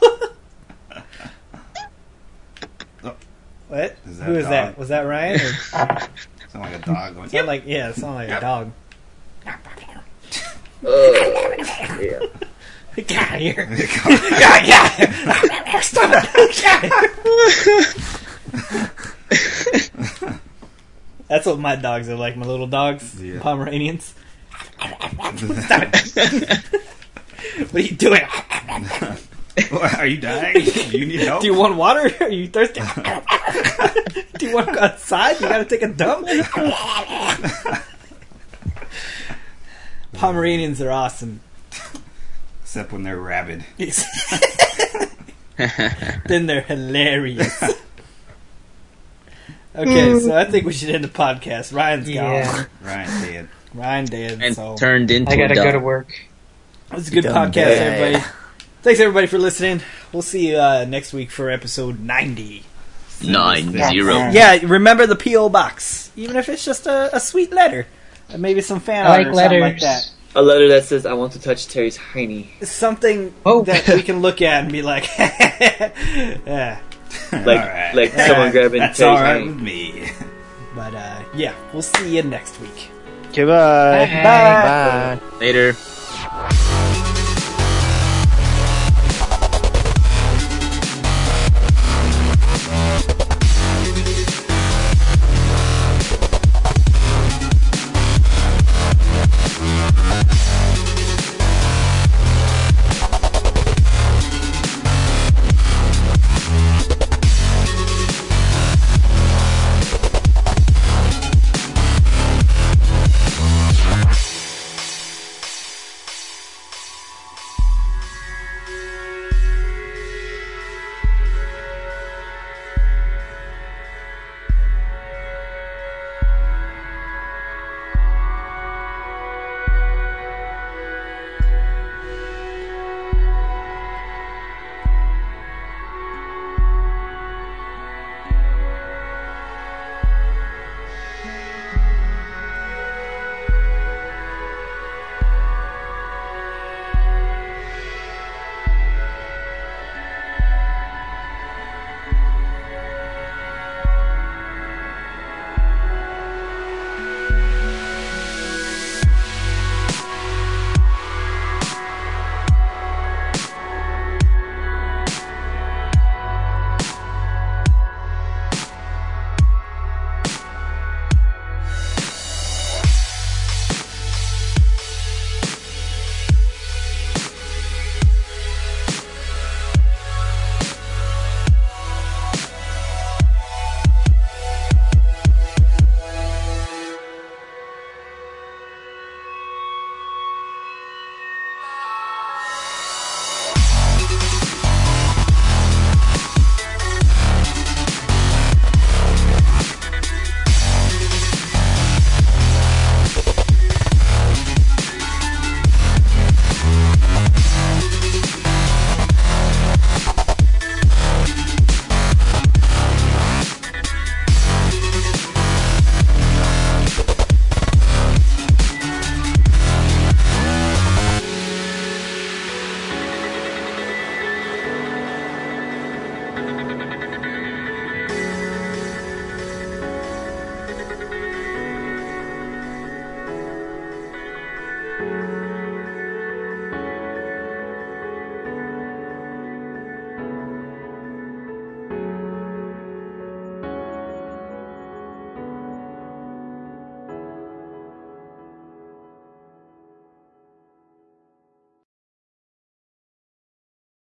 What? Is that Who a is dog? that? Was that Ryan? Or Sound like a dog going, sound like it sounded like a dog. Yeah. Get out of here. Get out of here. Stop it. That's what my dogs are like, my little dogs, Yeah. Pomeranians. Stop it. What are you doing? Are you dying? Do you need help? Do you want water? Are you thirsty? Do you want to go outside? You gotta take a dump? Pomeranians are awesome. Except when they're rabid. Then they're hilarious. Okay, so I think we should end the podcast. Ryan's gone. Ryan dead. And So turned into I gotta a dog. go to work. it was a good Done podcast, dead. everybody. Thanks everybody for listening. We'll see you next week for episode 90. 90. Yeah, remember the P.O. box, even if it's just a sweet letter, and maybe some fan I art like or something like letters. that. A letter that says, "I want to touch Terry's hiney." It's something Oh. that we can look at and be like, yeah. Like, like someone grabbing That's Terry's alright hiney. with me. But yeah, we'll see you next week. Goodbye. Bye. Bye. Later.